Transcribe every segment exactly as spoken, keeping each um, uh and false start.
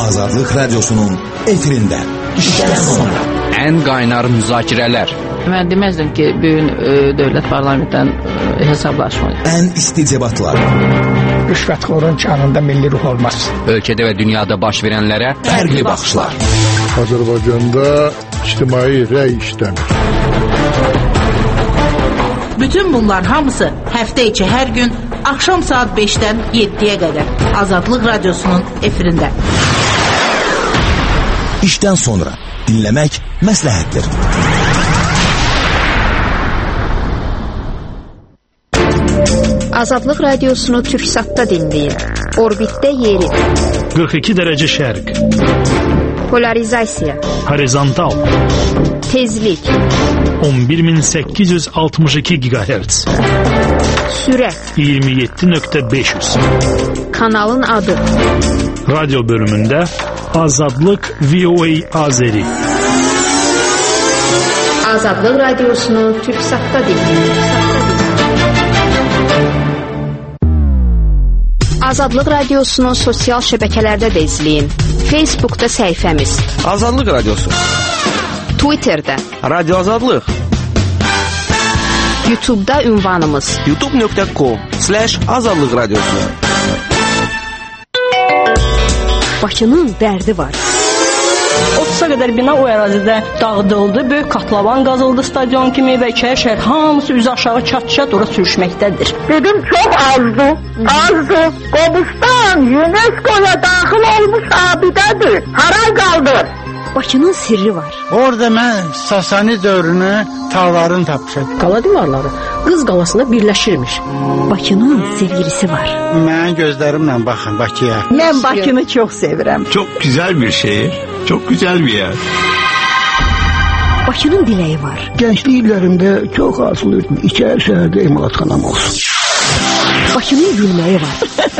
Azadlıq Radyosu'nun efirində. İşdən sonra. Ən qaynar müzakirələr. Mən deməzdim ki, bugün e, dövlət parlamentdən e, hesablaşmayın. Ən isti debatlar. Rüşvətxorun canında milli ruh olmaz. Ölkədə və dünyada baş verənlərə Fərqli baxışlar. Azərbaycanda ictimai rəy işləmir. Bütün bunlar hamısı həftə içi hər gün axşam saat beşdən yeddiyə qədər Azadlıq Radyosu'nun efirində. İşdən sonra dinləmək məsləhətdir. Azadlıq Radiosunu Türksat'ta dinləyin. Orbitdə yeri. qırx iki dərəcə şərq. Polarizasiya. Horizontal. Tezlik. on bir min səkkiz yüz altmış iki gigahertz. Sürət. iyirmi yeddi nöqtə beş yüz. Kanalın adı. Radyo bölümündə Azadlıq V O A Azeri. Azadlıq Radiosunu Türksat'ta dinləyin. Azadlıq Radiosunu sosial şəbəkələrdə də izləyin. Facebook'da səhifəmiz. Azadlıq Radyosu. Twitter'da. Radyo Azadlıq. YouTube'da ünvanımız. youtube nöqtə com slash azadlıq radyosu. Bakının dərdi var. otuza qədər bina o ərazidə dağıdıldı, böyük katlavan qazıldı stadion kimi və iki şəhər hamısı üzü aşağı çat-çat ora sürüşməkdədir. Dedim çox azdı, azdı. Qobustan UNESCO'ya daxil olmuş abidədir. Haray qaldı. Bakının sirri var. Orada mən Sasani dövrünü tağların tapmışam. Qala divarları Qız qalasına birləşirmiş. Bakının sevgilisi var. Mən gözlərimlə baxın Bakıya. Mən Bakını çox sevirəm. Çok güzel bir şehir, çok güzel bir yer. Bakının diləyi var. Gençlik illərimdə çox arzulayırdım. İçəri şəhərdə emalatxanam olsun. Bakının gülməyi var.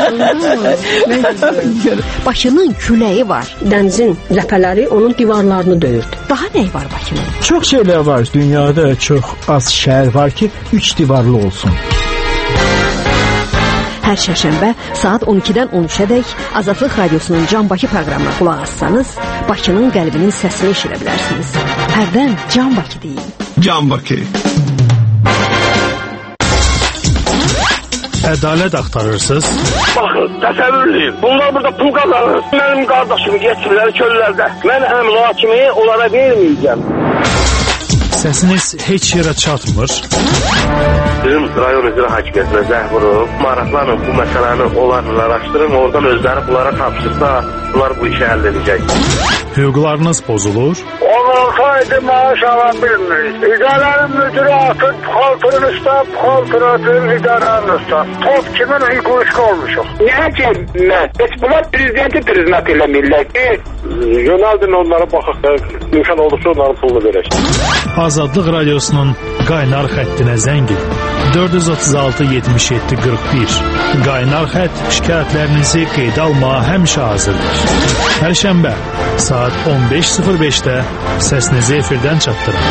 Bakının küləyi var. Dənizin ləpələri onun divarlarını döyürdü. Daha nə var Bakının? Çox şeylər var. Dünyada çox az şəhər var ki, üç divarlı olsun. Hər şərşənbə saat on ikidən on üçədək Azadlıq Radyosu'nun Can Bakı proqramına qulaq assanız, Bakının qəlbinin səsini eşidə bilərsiniz. Hərdən Can Bakı deyin. Can Bakı. Ədalət axtarırsınız? Baxın, təsəvvürlüyüm. Bunlar burada pul qazanır. Mənim qardaşımı geçirlər çöllərdə. Mən həmin o hakimi onlara verməyəcəm. Səsiniz heç yerə çatmır. Bizim rayon üzrə hakimiyyətinə zəh vurub, maraqlanın bu məsələni onlarla araşdırın, oradan özləri bunlara tapşırsa, bunlar bu işi həll edəcək. Hüquqlarınız pozulur. on altı aydır maaş ala bilmirik. İdarənin müdürü atır, puxaltırın üstə, puxaltır atır, idarənin üstə. Top kimin hüququşqa olmuşuq? Niyə ki, mən? Heç bunlar prezidenti prezident eləmirlər ki, yönəldin onlara baxaq da, imkan olursa onların pulunu verək. Azadlıq Radyosu'nun qaynar xəttinə zəng edin. dörd yüz otuz altı yetmiş yeddi qırx bir. Qaynar xətt şikayətlərinizi qeydə almağa həmişə hazırdır. Hər şənbə saat on beş sıfır beşdə səsinizi efirdən çatdırın.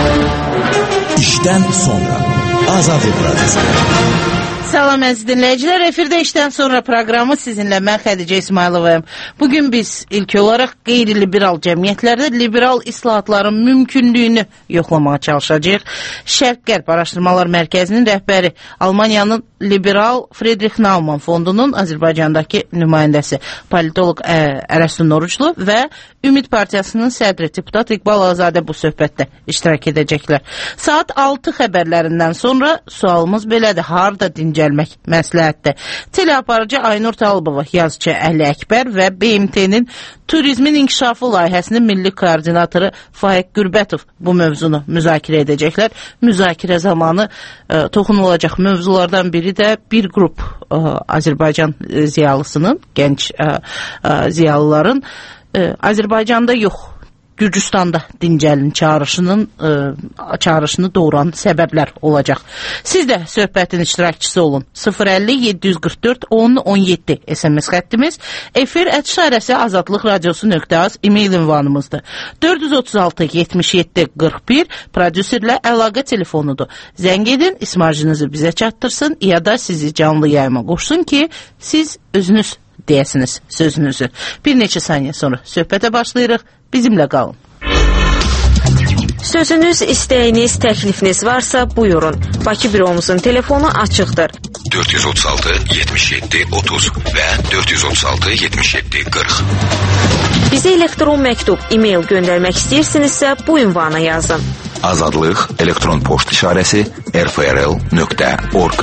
İşdən sonra Azadlıq Radyosu. Salam əziz dinləyicilər, efirdə işdən sonra proqramı sizinlə mən Xədicə İsmayılovayım. Bugün biz ilk olaraq qeyri-liberal cəmiyyətlərdə liberal islahatların mümkünlüyünü yoxlamağa çalışacağıq. Şərq-Qərb Araşdırmalar Mərkəzinin rəhbəri, Almaniyanın Liberal Friedrich Naumann fondunun Azərbaycandakı nümayəndəsi politoloq Ərəstun Oruclu və Ümid Partiyasının sədri deputat İqbal Azadə bu söhbətdə iştirak edəcəklər. Saat altı xəbərlərindən sonra sualımız belədir: harda dincəlmək məsləhətdir? Teleaparıcı Aynur Talibova, yazıcı Əli Əkbər və B M T'nin Turizmin İnkişafı layihəsinin milli koordinatoru Faiq Gürbətov bu mövzunu müzakirə edəcəklər. Müzakirə zamanı e, toxunulacaq mövzulardan biri də bir qrup e, Azərbaycan ziyalısının, gənc e, e, ziyalıların e, Azərbaycanda yox, Gürcüstanda dincəlin çağrışının e, çağrışını doğuran səbəblər olacaq. Siz də söhbətin iştirakçısı olun. sıfır əlli yeddi yüz qırx dörd on on yeddi S M S xəttimiz, efir ət işarəsi azadlıq radiosu nöqtə az e-mail ünvanımızdır. dörd yüz otuz altı yetmiş yeddi qırx bir prodüserlə əlaqə telefonudur. Zəng edin, ismarcınızı bizə çatdırsın ya da sizi canlı yayıma qoşsun ki, siz özünüz deyəsiniz sözünüzü. Bir neçə saniyə sonra söhbətə başlayırıq. Bizimlə qalın. Sözünüz, istəyiniz, təklifiniz varsa buyurun. Bakı büromuzun telefonu açıqdır. dörd yüz otuz altı yetmiş yeddi otuz və dörd yüz otuz altı yetmiş yeddi qırx. Bizə elektron məktub, e-mail göndərmək istəyirsinizsə bu ünvana yazın. Azadlıq elektron poçt işarəsi r f r l nöqtə org.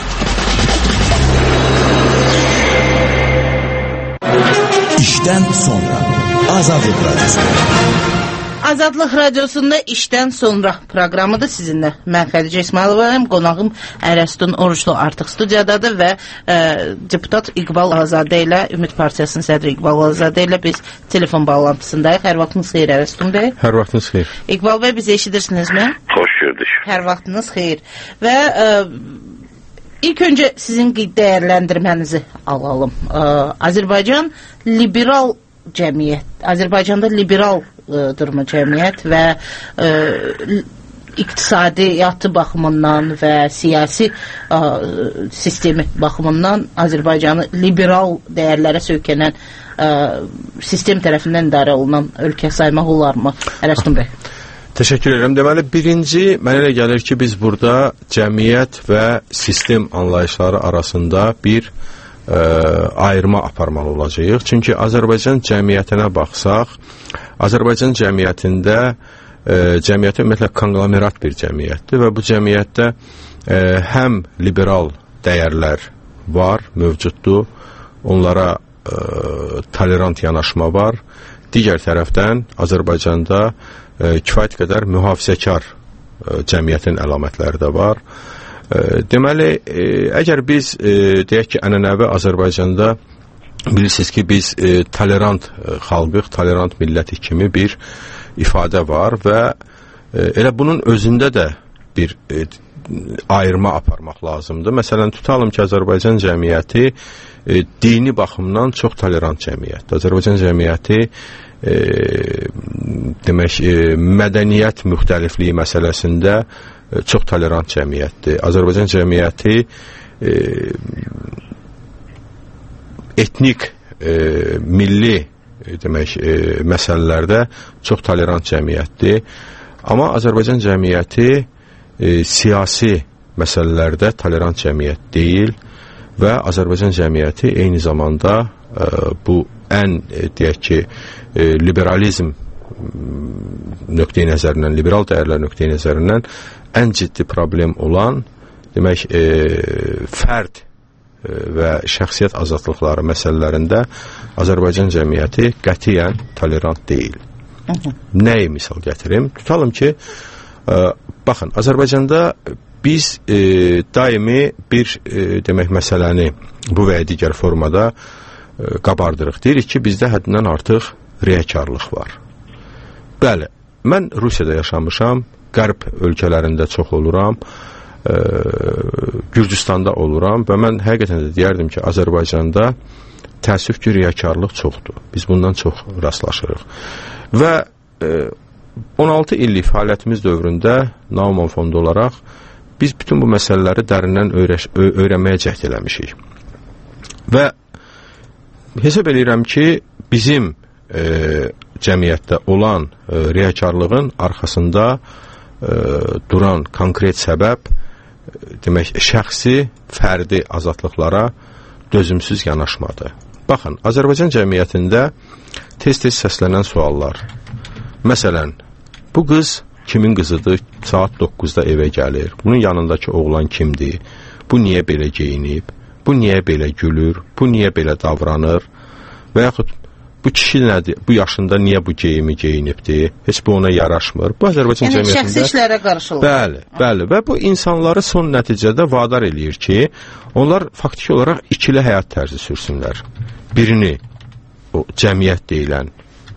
İşdən sonra Azadlıq Radyosu. Azadlıq Radiosunda işdən sonra proqramıdır sizinlə. Mən Xədicə İsmayılovayım, qonağım Ərəstun Oruçlu artıq studiyadadır və e, deputat İqbal Azadə ilə, Ümid Partiyasının sədri İqbal Azadə ilə biz telefon bağlantısındayıq. Hər vaxtınız xeyir Ərəstun bəy. Hər vaxtınız xeyir. İqbal bəy, bizi eşidirsinizmi? Xoş gördük. Hər vaxtınız xeyir. Və e, ilk öncə sizin dəyərləndirmənizi alalım. E, Azərbaycan liberal cəmiyyət, Azərbaycanda liberal durma cəmiyyət və e, iqtisadiyyatı baxımından və siyasi e, sistemi baxımından Azərbaycanı liberal dəyərlərə söykənən e, sistem tərəfindən idarə olunan ölkə saymaq olarmı? Ərəstun bəy. Təşəkkür edirəm. Deməli, birinci, mənə elə gəlir ki, biz burada cəmiyyət və sistem anlayışları arasında bir ə, ayırma aparmalı olacağıq. Çünki Azərbaycan cəmiyyətinə baxsaq, Azərbaycan cəmiyyətində ə, cəmiyyəti ümumiyyətlə konglomerat bir cəmiyyətdir və bu cəmiyyətdə ə, həm liberal dəyərlər var, mövcuddur, onlara ə, tolerant yanaşma var. Digər tərəfdən Azərbaycanda ə, kifayət qədər mühafizəkar ə, cəmiyyətin əlamətləri də var. Ə, deməli, ə, əgər biz ə, deyək ki, ənənəvi Azərbaycanda bilirsiniz ki, biz e, tolerant e, xalqıq, tolerant milləti kimi bir ifadə var və e, elə bunun özündə də bir e, ayırma aparmaq lazımdır. Məsələn, tutalım ki, Azərbaycan cəmiyyəti e, dini baxımdan çox tolerant cəmiyyətdir. Azərbaycan cəmiyyəti e, demək, e, mədəniyyət müxtəlifliyi məsələsində e, çox tolerant cəmiyyətdir. Azərbaycan cəmiyyəti e, etnik, e, milli e, demək, e, məsələlərdə çox tolerant cəmiyyətdir. Amma Azərbaycan cəmiyyəti e, siyasi məsələlərdə tolerant cəmiyyət deyil və Azərbaycan cəmiyyəti eyni zamanda e, bu ən, e, deyək ki, e, liberalizm nöqteyi nəzərindən, liberal dəyərlər nöqteyi nəzərindən ən ciddi problem olan, demək, e, fərd və şəxsiyyət azadlıqları məsələlərində Azərbaycan cəmiyyəti qətiyyən tolerant deyil. Nəyi misal gətirim? Tutalım ki, ə, baxın, Azərbaycanda biz e, daimi bir e, demək məsələni bu və ya digər formada e, qabardırıq. Deyirik ki, bizdə həddindən artıq riyakarlıq var. Bəli, mən Rusiyada yaşamışam, qərb ölkələrində çox oluram, Ə, Gürcüstanda oluram və mən həqiqətən də deyərdim ki, Azərbaycanda təəssüf ki, riyakarlıq çoxdur. Biz bundan çox rastlaşırıq. Və ə, on altı illik fəaliyyətimiz dövründə Nauman fondu olaraq biz bütün bu məsələləri dərindən öyrəş, ö, öyrənməyə cəhd eləmişik. Və hesab edirəm ki, bizim ə, cəmiyyətdə olan ə, riyakarlığın arxasında ə, duran konkret səbəb demək, şəxsi, fərdi azadlıqlara dözümsüz yanaşmadır. Baxın, Azərbaycan cəmiyyətində tez-tez səslənən suallar. Məsələn, bu qız kimin qızıdır? Saat doqquzda evə gəlir. Bunun yanındakı oğlan kimdir? Bu niyə belə geyinib? Bu niyə belə gülür? Bu niyə belə davranır? Və yaxud bu kişi nədir? Bu yaşında niyə bu geyimi geyinibdir? Heç bu ona yaraşmır. Bu Azərbaycan yəni, cəmiyyətində... şəxsi işlərə qarışılır. Bəli, bəli. Və bu insanları son nəticədə vadar eləyir ki, onlar faktiki olaraq ikili həyat tərzi sürsünlər. Birini o cəmiyyət deyilən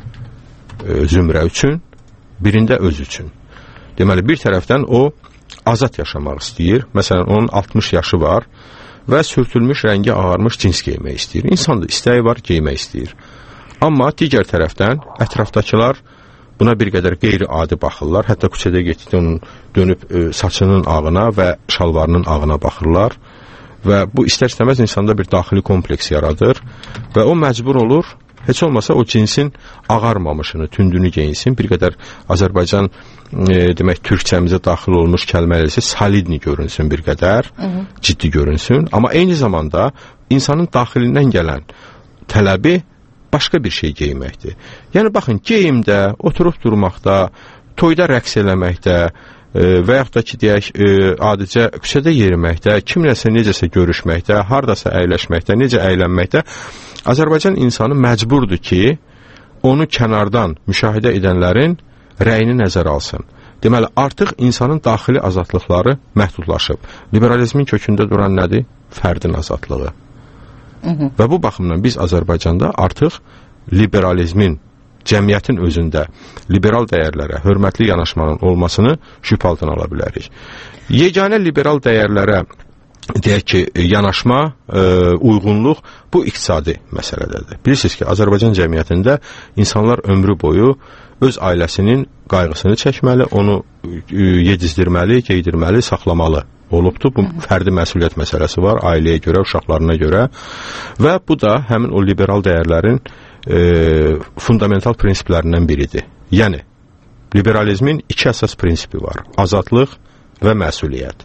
e, zümrə üçün, birində öz üçün. Deməli, bir tərəfdən o azad yaşamaq istəyir. Məsələn, onun altmış yaşı var və sürtülmüş, rəngi ağarmış cins geymək istəyir. İnsan da istəyi var, geymək istəyir. Amma digər tərəfdən ətrafdakılar buna bir qədər qeyri-adi baxırlar. Hətta küçədə getdikdə onun dönüb e, saçının ağına və şalvarının ağına baxırlar. Və bu istər-istəməz insanda bir daxili kompleks yaradır və o məcbur olur, heç olmasa o cinsin ağarmamışını, tündünü geyinsin. Bir qədər Azərbaycan e, demək türkçəmizə daxil olmuş kəlmələr isə solidni görünsün bir qədər, Hı -hı. ciddi görünsün. Amma eyni zamanda insanın daxilindən gələn tələbi başqa bir şey geyməkdir. Yəni baxın, geyimdə, oturub durmaqda, toyda rəqs eləməkdə e, və yaxud da ki, deyək, e, adicə küçədə yeriməkdə, kimləsə necəsə görüşməkdə, hardasa əyləşməkdə, necə əylənməkdə Azərbaycan insanı məcburdur ki, onu kənardan müşahidə edənlərin rəyini nəzərə alsın. Deməli, artıq insanın daxili azadlıqları məhdudlaşıb. Liberalizmin kökündə duran nədir? Fərdin azadlığı. Hı -hı. Və bu baxımdan biz Azərbaycanda artıq liberalizmin, cəmiyyətin özündə liberal dəyərlərə, hörmətli yanaşmanın olmasını şübhə altına ala bilərik. Yeganə liberal dəyərlərə deyək ki, yanaşma, e, uyğunluq bu iqtisadi məsələdədir. Bilirsiniz ki, Azərbaycan cəmiyyətində insanlar ömrü boyu öz ailəsinin qayğısını çəkməli, onu e, yedizdirməli, geydirməli, saxlamalı olubdur. Bu fərdi məsuliyyət məsələsi var, ailəyə görə, uşaqlarına görə və bu da həmin o liberal dəyərlərin e, fundamental prinsiplərindən biridir. Yəni, liberalizmin iki əsas prinsipi var, azadlıq və məsuliyyət.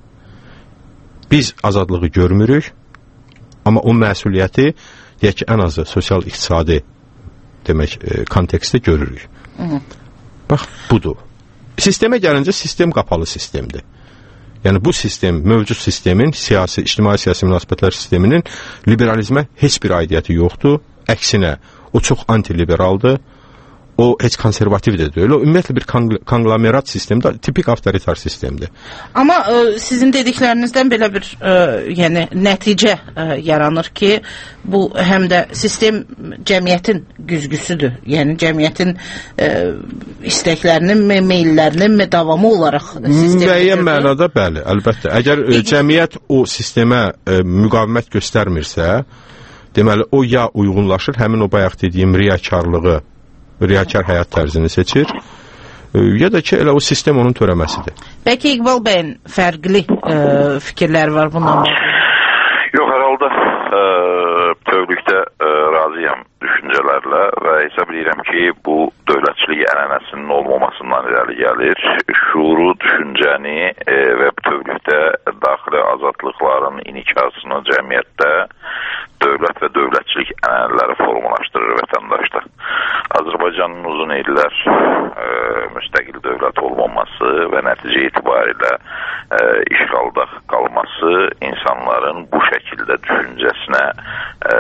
Biz azadlığı görmürük, amma o məsuliyyəti, deyək ki, ən azı sosial-iqtisadi demək, e, kontekstdə görürük. Hı -hı. Bax, budur. Sistemə gəlincə, sistem qapalı sistemdir. Yəni, bu sistem, mövcud sistemin, siyasi, ictimai-siyasi münasibətlər sisteminin liberalizmə heç bir aidiyyəti yoxdur. Əksinə, o çox antiliberaldır. O heç konservativ də deyil. O ümumiyyətlə bir konglomerat sistemdir, tipik avtoritar sistemdir. Amma ə, sizin dediklərinizdən belə bir ə, yəni nəticə ə, yaranır ki, bu həm də sistem cəmiyyətin güzgüsüdür. Yəni cəmiyyətin ə, istəklərinin, meyllərinin davamı olaraq sistem müəyyən mənada bəli, əlbəttə. Əgər ə, cəmiyyət o sistemə ə, müqavimət göstərmirsə, deməli o ya uyğunlaşır, həmin o bayaq dediyim riyakarlığı, riyakar həyat tərzini seçir, ya da ki, elə o sistem onun törəməsidir. Bəlkə İqbal bəyin fərqli ə, fikirlər var bundan? Yox, hər halda ə, bütövlükdə ə, razıyam düşüncələrlə və hesab edirəm ki, bu dövlətçilik ənənəsinin olmamasından irəli gəlir. Şuuru, düşüncəni ə, və bütövlükdə daxili azadlıqların inikasını cəmiyyətdə dövlət və dövlətçilik ənənələri formalaşdırır vətəndaşda. Azərbaycanın uzun illər e, müstəqil dövlət olmaması və nəticə itibarilə e, işğalda qalması insanların bu şəkildə düşüncəsinə e,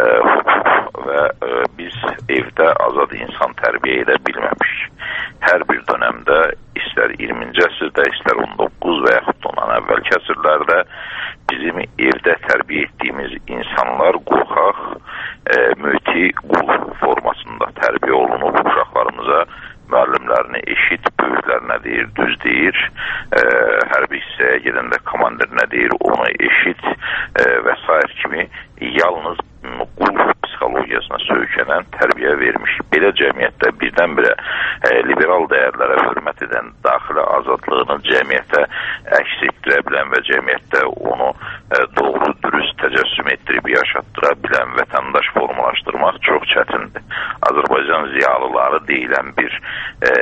və e, biz evdə azad insan tərbiyə edə bilməmişik. Hər bir dönəmdə, istər iyirminci əsrdə, istər on doqquz və yaxud ondan əvvəlki əsrlərdə bizim evdə tərbiyə etdiyimiz insanlar qorxaq, e, müti qul formasında tərbiyə olunub, uşaqlarımıza müəllimlərini eşit, böyüklər nə deyir, düz deyir, e, hərbi hissəyə gedəndə komandir nə deyir, onu eşit e, və s. kimi yalnız qul psixologiyasına söykənən tərbiyə vermiş. Belə cəmiyyətdə birdən-birə e, liberal dəyərlərə hörmət edən, daxili azadlığını cəmiyyətə əks etdirə bilən və cəmiyyətdə onu e, doğru, dürüst təcəssüm etdirib yaşatdıra bilən vətəndaş formalaşdırmaq çox çətindir. Azərbaycan ziyalıları deyilən bir e,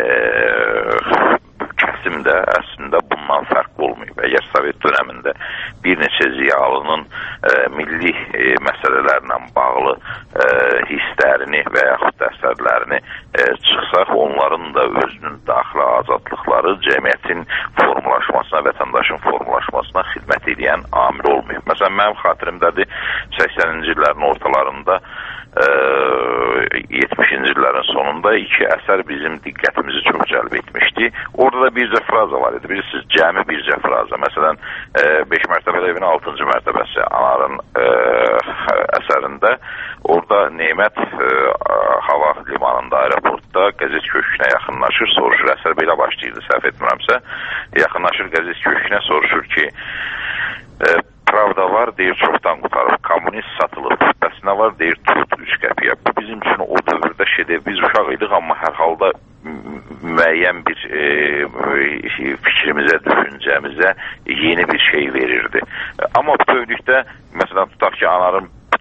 kəsim də əslində bundan fərqli olmayıb. Əgər Sovet dönəmində bir neçə ziyalının e, milli e, məsələlərlə bağlı e, hisslərini və yaxud əsərlərini e, çıxsaq, onların da özünün daxili azadlıqları cəmiyyətin formulaşmasına, vətəndaşın formulaşmasına xidmət edən amil olmayıb. Məsələn, mənim xatirimdədir, səksəninci illərin ortalarında yetmişinci illərin sonunda iki əsər bizim diqqətimizi çox cəlb etmişdi. Orada da bircə fraza var idi. Bilirsiniz, cəmi bircə fraza. Məsələn, beş mərtəbəli evin altıncı mərtəbəsi Anarın ə, əsərində orada Nemət ə, hava limanında, aeroportda qəzet köşkünə yaxınlaşır, soruşur. Əsər belə başlayırdı, səhv etmirəmsə. Yaxınlaşır qəzet köşkünə, soruşur ki, ə, pravda var, deyir, çoxdan qutarıb, kommunist satılıb. Bəs nə var, deyir, turut üç qəpiyə. Bu bizim üçün o dövrdə şeydir, biz uşaq idik, amma hər halda müəyyən bir e, fikrimizə, düşüncəmizə yeni bir şey verirdi. Amma bütövlükdə, məsələn, tutaq ki, Anarın bütün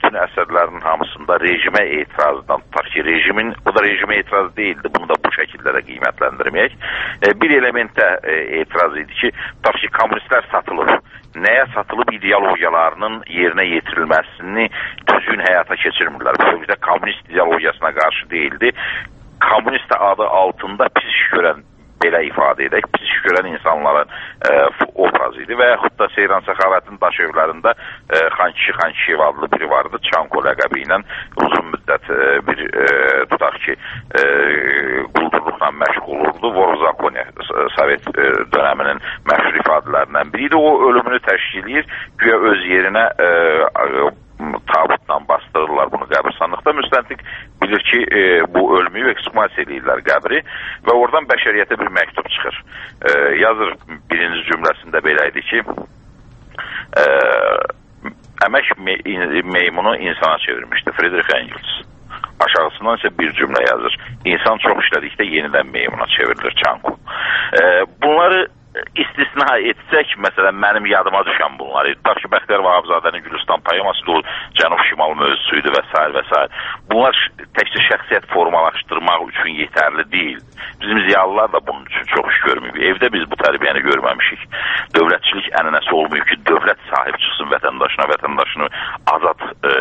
bütün əsərlərinin hamısında rejimə etirazdan tutar ki, rejimin, o da rejimə etiraz deyildi, bunu da bu şəkildə də qiymətləndirməyək. E, bir elementdə e, etiraz idi ki, tutar ki, kommunistlər satılır. Nəyə satılıb ideologiyalarının yerinə yetirilməsini düzgün həyata keçirmirlər. Bütövlükdə kommunist ideologiyasına qarşı deyildi. Kommunist adı altında pis iş görən, belə ifadə edək, pis iş görən insanların e, obraz idi və yaxud da Seyran Səxavətin daş evlərində e, Xankişi Xankişiyev adlı biri vardı, Çanko ləqəbi ilə uzun müddət e, bir e, tutaq ki e, quldurluqla məşğul olurdu. Vorozakoniya Sovet e, dönəminin məşhur ifadələrindən biriydi. O ölümünü təşkil edir, güya öz yerinə e, tabutla bastırırlar bunu qəbirstanlıqda. Müstəntiq bilir ki, e, bu ölümü ekskumasiya edirlər qəbri və oradan bəşəriyyətə bir məktub çıxır. E, yazır birinci cümləsində belə idi ki, e, əmək me meymunu insana çevirmişdi Friedrich Engels. Aşağısından ise bir cümle yazır. İnsan çok işledikdə yenidən meymuna çevrilir Çanko. E, bunları istisna etsək, məsələn, mənim yadıma düşən bunlar. Tutaq ki, Bəxtiyar Vahabzadənin Gülüstan poeması da o Cənub-Şimal mövzusuydu və s. və s. Bunlar təkcə şəxsiyyət formalaşdırmaq üçün yetərli deyil. Bizim ziyalılar da bunun üçün çox iş görməyib. Evdə biz bu tərbiyəni görməmişik. Dövlətçilik ənənəsi olmayıb ki, dövlət sahib çıxsın vətəndaşına, vətəndaşını azad e,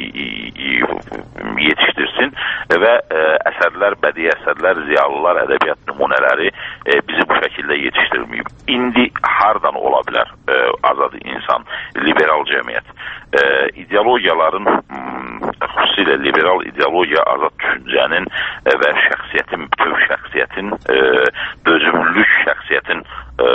yetişdirsin və e, əsərlər, bədii əsərlər, ziyalılar, ədəbiyyat nümunələri e, bizi bu şəkildə yetişdirməyib. İndi hardan ola bilər e, azad insan, liberal cəmiyyət? E, ideologiyaların, xüsusilə liberal ideologiya azad düşüncənin e, və şəxsiyyətin, bütöv şəxsiyyətin, e, dözümlülük şəxsiyyətin e,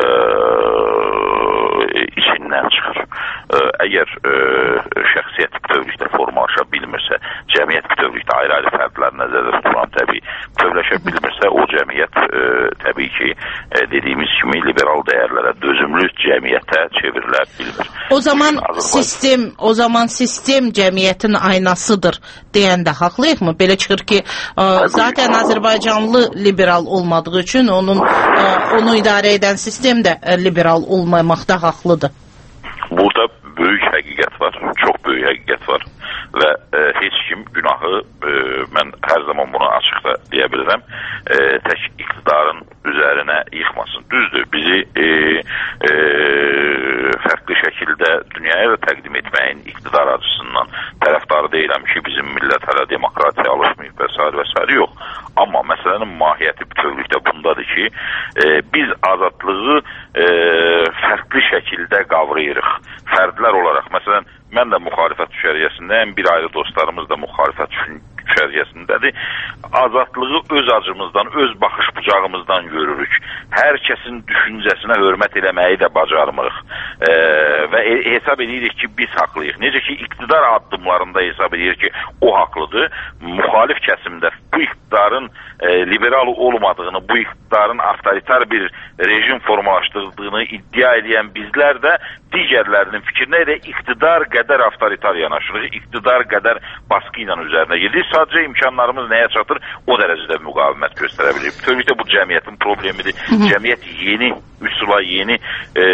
içindən çıxır. E, əgər e, şəxsiyyət bütövlükdə formalaşa bilmirsə, cəmiyyət bütövlükdə ayrı-ayrı fərdlər nəzərdə tutulan təbii bütövləşə bilmirsə, o cəmiyyət e, təbii ki, e, dediyimiz kimi liberal dəyərlərə, dözümlü cəmiyyətə çevrilə bilmir. O zaman sistem, o zaman sistem cəmiyyətin aynasıdır deyəndə haqlıyıq mı? Belə çıxır ki, ə, zaten Azərbaycanlı liberal olmadığı üçün onun ə, onu idarə edən sistem də ə, liberal olmamaqda haqlıdır. Burada böyük həqiqət var, çox böyük həqiqət var və e, heç kim günahı, e, mən hər zaman bunu açıqda deyə bilirəm, e, tək iqtidarın üzərinə yıxmasın. Düzdür, bizi e, e, fərqli şəkildə dünyaya da təqdim etməyin iqtidar açısından tərəfdarı deyiləm ki, bizim millət hələ demokratiya alışmayıb və s. və s. yox. Amma məsələnin mahiyyəti bütövlükdə bundadır ki, e, biz azadlığı e, fərqli şəkildə qavrayırıq. Fərdlər olaraq, məsələn, mən də müxalifət düşərgəsindəyəm, bir ayrı dostlarımız da müxalifət düşərgəsindədir. Azadlığı öz acımızdan, öz baxış bucağımızdan görürük. Hər kəsin düşüncəsinə hörmət eləməyi də bacarmırıq. E, və e, hesab edirik ki, biz haqlıyıq. Necə ki, iqtidar addımlarında hesab edirik ki, o haqlıdır. Müxalif kəsimdə bu iqtidarın e, liberal olmadığını, bu iqtidarın avtoritar bir rejim formalaşdırdığını iddia edən bizlər də digərlərinin fikrinə elə iqtidar qədər avtoritar yanaşırıq, iqtidar qədər baskı ilə üzərinə gedir. Sadəcə imkanlarımız nəyə çatır, o dərəcədə müqavimət göstərə bilir. Bütövlükdə bu cəmiyyətin problemidir. Hı -hı. Cəmiyyət yeni üsula, yeni e,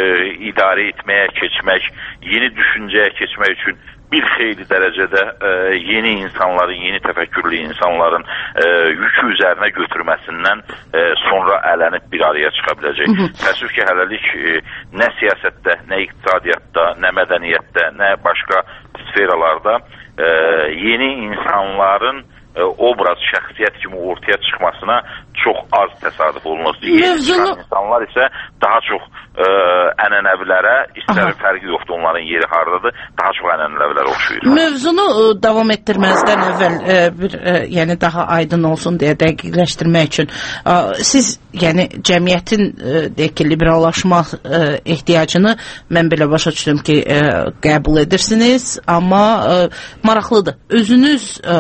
idarə etməyə keçmək, yeni düşüncəyə keçmək üçün bir xeyli dərəcədə e, yeni insanların, yeni təfəkkürlü insanların e, yükü üzərinə götürməsindən e, sonra ələnib bir araya çıxa biləcək. Təəssüf ki, hələlik e, nə siyasətdə, nə iqtisadiyyatda, nə mədəniyyətdə, nə başqa sferalarda e, yeni insanların e, obraz, şəxsiyyət kimi ortaya çıxmasına çox az təsadüf olunur. Yeni çıxan insanlar isə daha çox e, ənənəvilərə, istər fərqi yoxdur onların yeri hardadır, daha çox ənənəvilərə oxşuyur. Mövzunu e, davam etdirməzdən əvvəl e, bir, e, yəni daha aydın olsun deyə dəqiqləşdirmək üçün e, siz, yəni cəmiyyətin e, deyək ki, liberallaşmaq e, ehtiyacını mən belə başa düşdüm ki, e, qəbul edirsiniz, amma e, maraqlıdır. Özünüz e,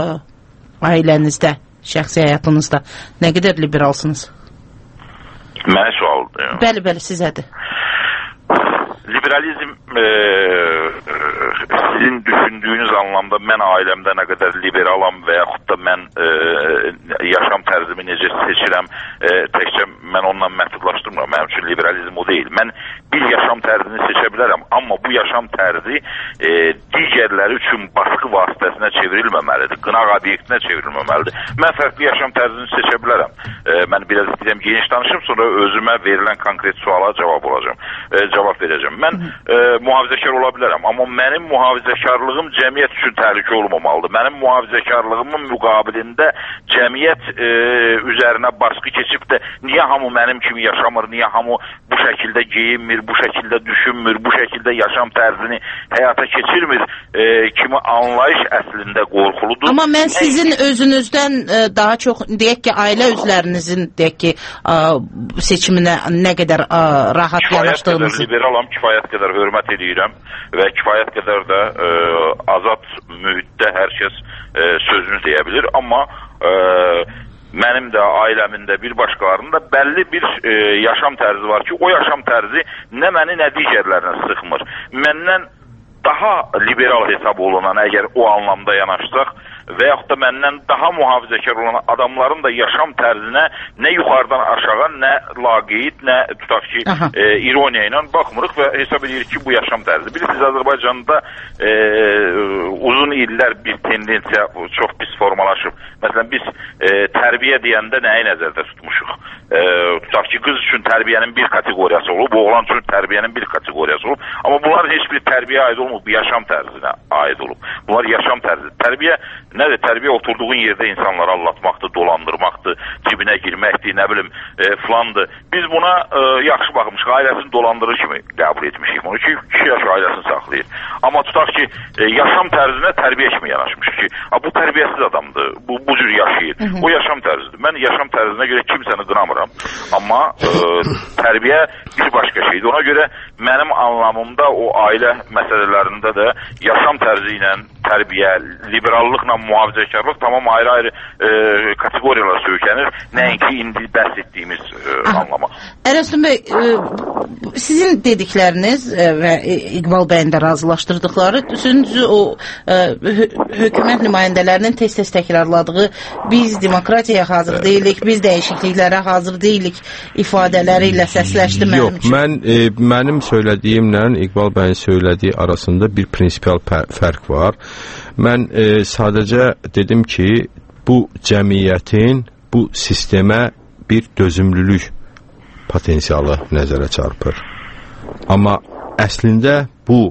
ailənizdə, şəxsi həyatınızda nə qədər liberalsınız? Mənə sualdır. Bəli, bəli, sizədir. liberalizm e, sizin düşündüyünüz anlamda mən ailəmdə nə qədər liberalam və yaxud da mən e, yaşam tərzimi necə seçirəm, e, təkcə mən onunla məhdudlaşdırmıram. Mənim üçün liberalizm o deyil. Mən bir yaşam tərzini seçə bilərəm, amma bu yaşam tərzi e, digərləri üçün baskı vasitəsinə çevrilməməlidir, qınaq obyektinə çevrilməməlidir. Mən fərqli yaşam tərzini seçə bilərəm. E, mən biraz istəyirəm geniş danışım, sonra özümə verilən konkret suala cavab olacağım, e, cavab verəcəm. Mən e, mühafizəkar ola bilərəm, amma mənim mühafizəkarlığım cəmiyyət üçün təhlükə olmamalıdır. Mənim mühafizəkarlığımın müqabilində cəmiyyət e, üzərinə baskı keçib də niyə hamı mənim kimi yaşamır, niyə hamı bu şəkildə geyinmir, bu şəkildə düşünmür, bu şəkildə yaşam tərzini həyata keçirmir e, kimi anlayış əslində qorxuludur. Amma mən sizin özünüzdən e, daha çox, deyək ki, ailə üzlərinizin deyək ki, a, seçiminə nə qədər a, rahat yanaşdığınızı. Kifayət qədər liberalam, kifayət qədər hörmət edirəm və kifayət qədər də e, azad mühitdə hər kəs e, sözünü deyə bilir, amma e, mənim də, ailəmin də, bir başqalarının da bəlli bir e, yaşam tərzi var ki, o yaşam tərzi nə məni, nə digərlərini sıxmır. Məndən daha liberal hesab olunan, əgər o anlamda yanaşsaq və yaxud da məndən daha mühafizəkar olan adamların da yaşam tərzinə nə yuxarıdan aşağı, nə laqeyd, nə tutaq ki, e, ironiya ilə baxmırıq və hesab edirik ki, bu yaşam tərzi. Bilirsiniz, Azərbaycanda e, uzun illər bir tendensiya çox pis formalaşıb. Məsələn, biz e, tərbiyə deyəndə nəyi nəzərdə tutmuşuq? E, tutaq ki, qız üçün tərbiyənin bir kateqoriyası olub, oğlan üçün tərbiyənin bir kateqoriyası olub. Amma bunlar heç bir tərbiyə aid olmub, yaşam tərzinə aid olub. Bunlar yaşam tərzi. Tərbiyə nədir? Tərbiyə oturduğun yerdə insanları allatmaqdır, dolandırmaqdır, cibinə girməkdir, nə bilim, e, filandır. Biz buna e, yaxşı baxmışıq, ailəsini dolandırır kimi qəbul etmişik bunu ki, kişi yaş ailəsini saxlayır. Amma tutaq ki, e, yaşam tərzinə tərbiyə kimi yanaşmışıq ki, bu tərbiyəsiz adamdır, bu, bu cür yaşayır. Hı -hı. O yaşam tərzidir. Mən yaşam tərzinə görə kimsəni qınamıram, amma e, tərbiyə bir başqa şeydir. Ona görə mənim anlamımda o ailə məsələlərində də yaşam tərzi ilə tərbiyə, liberallıqla mühafizəkarlıq tamam ayrı-ayrı e, kateqoriyalar söykənir. Nəinki indi bəhs etdiyimiz e, anlama. Ərəslim bəy, e, sizin dedikləriniz e, və İqbal bəyin də razılaşdırdıqları, düzüncü o e, hökumət nümayəndələrinin tez-tez təkrarladığı biz demokratiyaya hazır deyilik, biz dəyişikliklərə hazır deyilik ifadələri ilə səsləşdi mənim Yox, üçün. Mən, e, mənim söylədiyimlə İqbal bəyin söylediyi arasında bir prinsipial fərq var. Mən e, sadəcə dedim ki, bu cəmiyyətin bu sistemə bir dözümlülük potensialı nəzərə çarpır. Amma əslində bu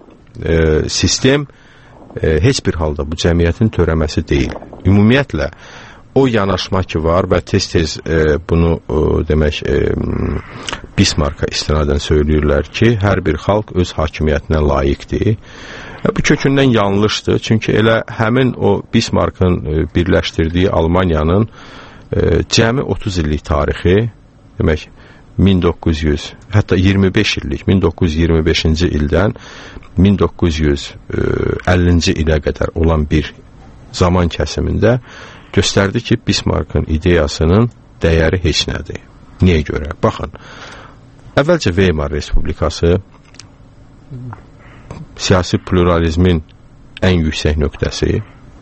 e, sistem e, heç bir halda bu cəmiyyətin törəməsi deyil. Ümumiyyətlə, o yanaşma ki var və tez-tez e, bunu e, demək e, Bismarcka istinadən söyləyirlər ki, hər bir xalq öz hakimiyyətinə layiqdir. Bu kökündən yanlışdır, çünki elə həmin o Bismarckın birləşdirdiyi Almaniyanın e, cəmi otuz illik tarixi, demək min doqquz yüz, hətta iyirmi beş illik, min doqquz yüz iyirmi beşinci ildən min doqquz yüz əllinci ilə qədər olan bir zaman kəsimində göstərdi ki, Bismarckın ideyasının dəyəri heç nədir. Niyə görə? Baxın, əvvəlcə Weimar Respublikası siyasi pluralizmin ən yüksək nöqtəsi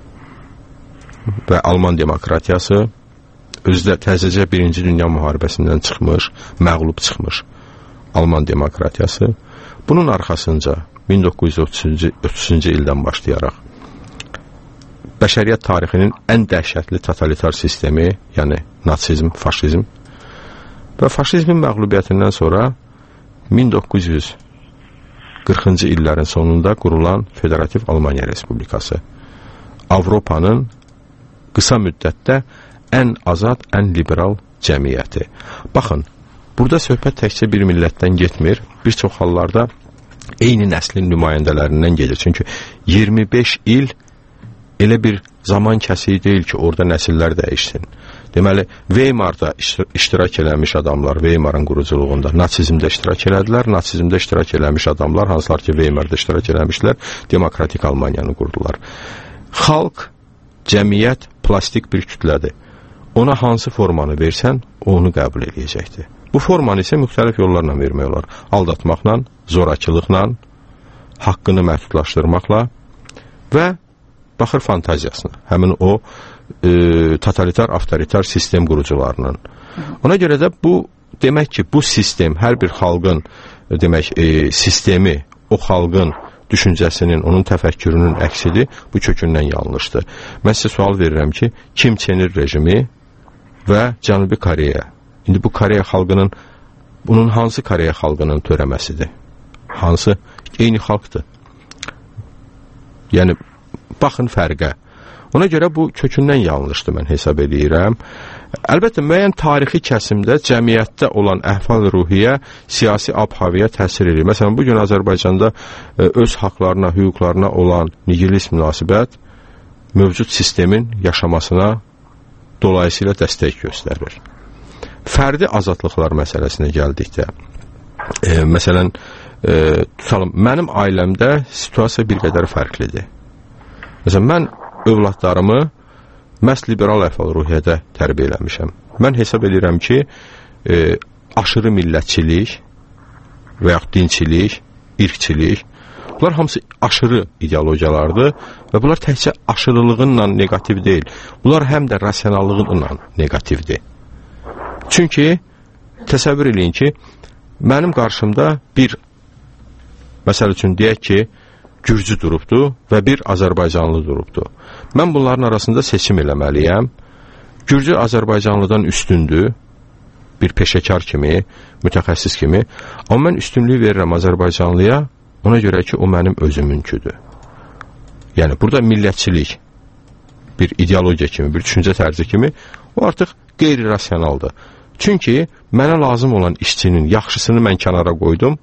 və Alman demokratiyası özdə təzəcə birinci Dünya müharibəsindən çıxmış, məğlub çıxmış Alman demokratiyası. Bunun arxasınca min doqquz yüz otuzuncu ildən başlayaraq bəşəriyyət tarixinin ən dəhşətli totalitar sistemi, yəni natsizm, faşizm və faşizmin məğlubiyyətindən sonra min doqquz yüz qırxıncı illərin sonunda qurulan Federativ Almaniya Respublikası. Avropanın qısa müddətdə ən azad, ən liberal cəmiyyəti. Baxın, burada söhbət təkcə bir millətdən getmir, bir çox hallarda eyni nəslin nümayəndələrindən gedir. Çünki iyirmi beş il elə bir zaman kəsiyi deyil ki, orada nəsillər dəyişsin. Deməli, Weimar'da iştirak eləmiş adamlar, Weimar'ın quruculuğunda natsizmdə iştirak elədilər, natsizmdə iştirak eləmiş adamlar, hansılar ki, Weimar'da iştirak eləmişlər, demokratik Almaniyanı qurdular. Xalq, cəmiyyət plastik bir kütlədir. Ona hansı formanı versən, onu qəbul edəcəkdir. Bu formanı isə müxtəlif yollarla vermək olar. Aldatmaqla, zorakılıqla, haqqını məhdudlaşdırmaqla və baxır fantaziyasına. Həmin o e, totalitar, avtoritar sistem qurucularının. Ona görə də bu, demək ki, bu sistem, hər bir xalqın demək, e, sistemi, o xalqın düşüncəsinin, onun təfəkkürünün əksidir, bu kökündən yanlışdır. Mən sizə sual verirəm ki, Kim Chen Ir rejimi və Cənubi Koreya, indi bu Koreya xalqının, bunun hansı Koreya xalqının törəməsidir? Hansı? Eyni xalqdır. Yəni, baxın fərqə. Ona görə bu kökündən yanlışdır, mən hesab edirəm. Əlbəttə, müəyyən tarixi kəsimdə cəmiyyətdə olan əhval-ruhiyyə siyasi ab-havaya təsir edir. Məsələn, bugün Azərbaycanda e, öz haqlarına, hüquqlarına olan nihilist münasibət mövcud sistemin yaşamasına dolayısıyla dəstək göstərir. Fərdi azadlıqlar məsələsinə gəldikdə, e, məsələn, e, tutalım, mənim ailəmdə situasiya bir qədər fərqlidir. Məsələn, mən övladlarımı məhz liberal əhval-ruhiyyədə tərbiyə eləmişəm. Mən hesab edirəm ki, e, aşırı millətçilik və yaxud dinçilik, irqçilik, bunlar hamısı aşırı ideologiyalardır və bunlar təkcə aşırılığınla negativ deyil. Bunlar həm də rasionallığınla negativdir. Çünki təsəvvür eləyin ki, mənim qarşımda bir, məsəl üçün deyək ki, Gürcü durubdu və bir Azərbaycanlı durubdu. Mən bunların arasında seçim eləməliyəm. Gürcü Azərbaycanlıdan üstündür, bir peşəkar kimi, mütəxəssis kimi. Amma mən üstünlüyü verirəm Azərbaycanlıya, ona görə ki, o mənim özümünküdür. Yəni, burada millətçilik, bir ideologiya kimi, bir düşüncə tərzi kimi, o artıq qeyri-rasionaldır. Çünki mənə lazım olan işçinin yaxşısını mən kənara qoydum,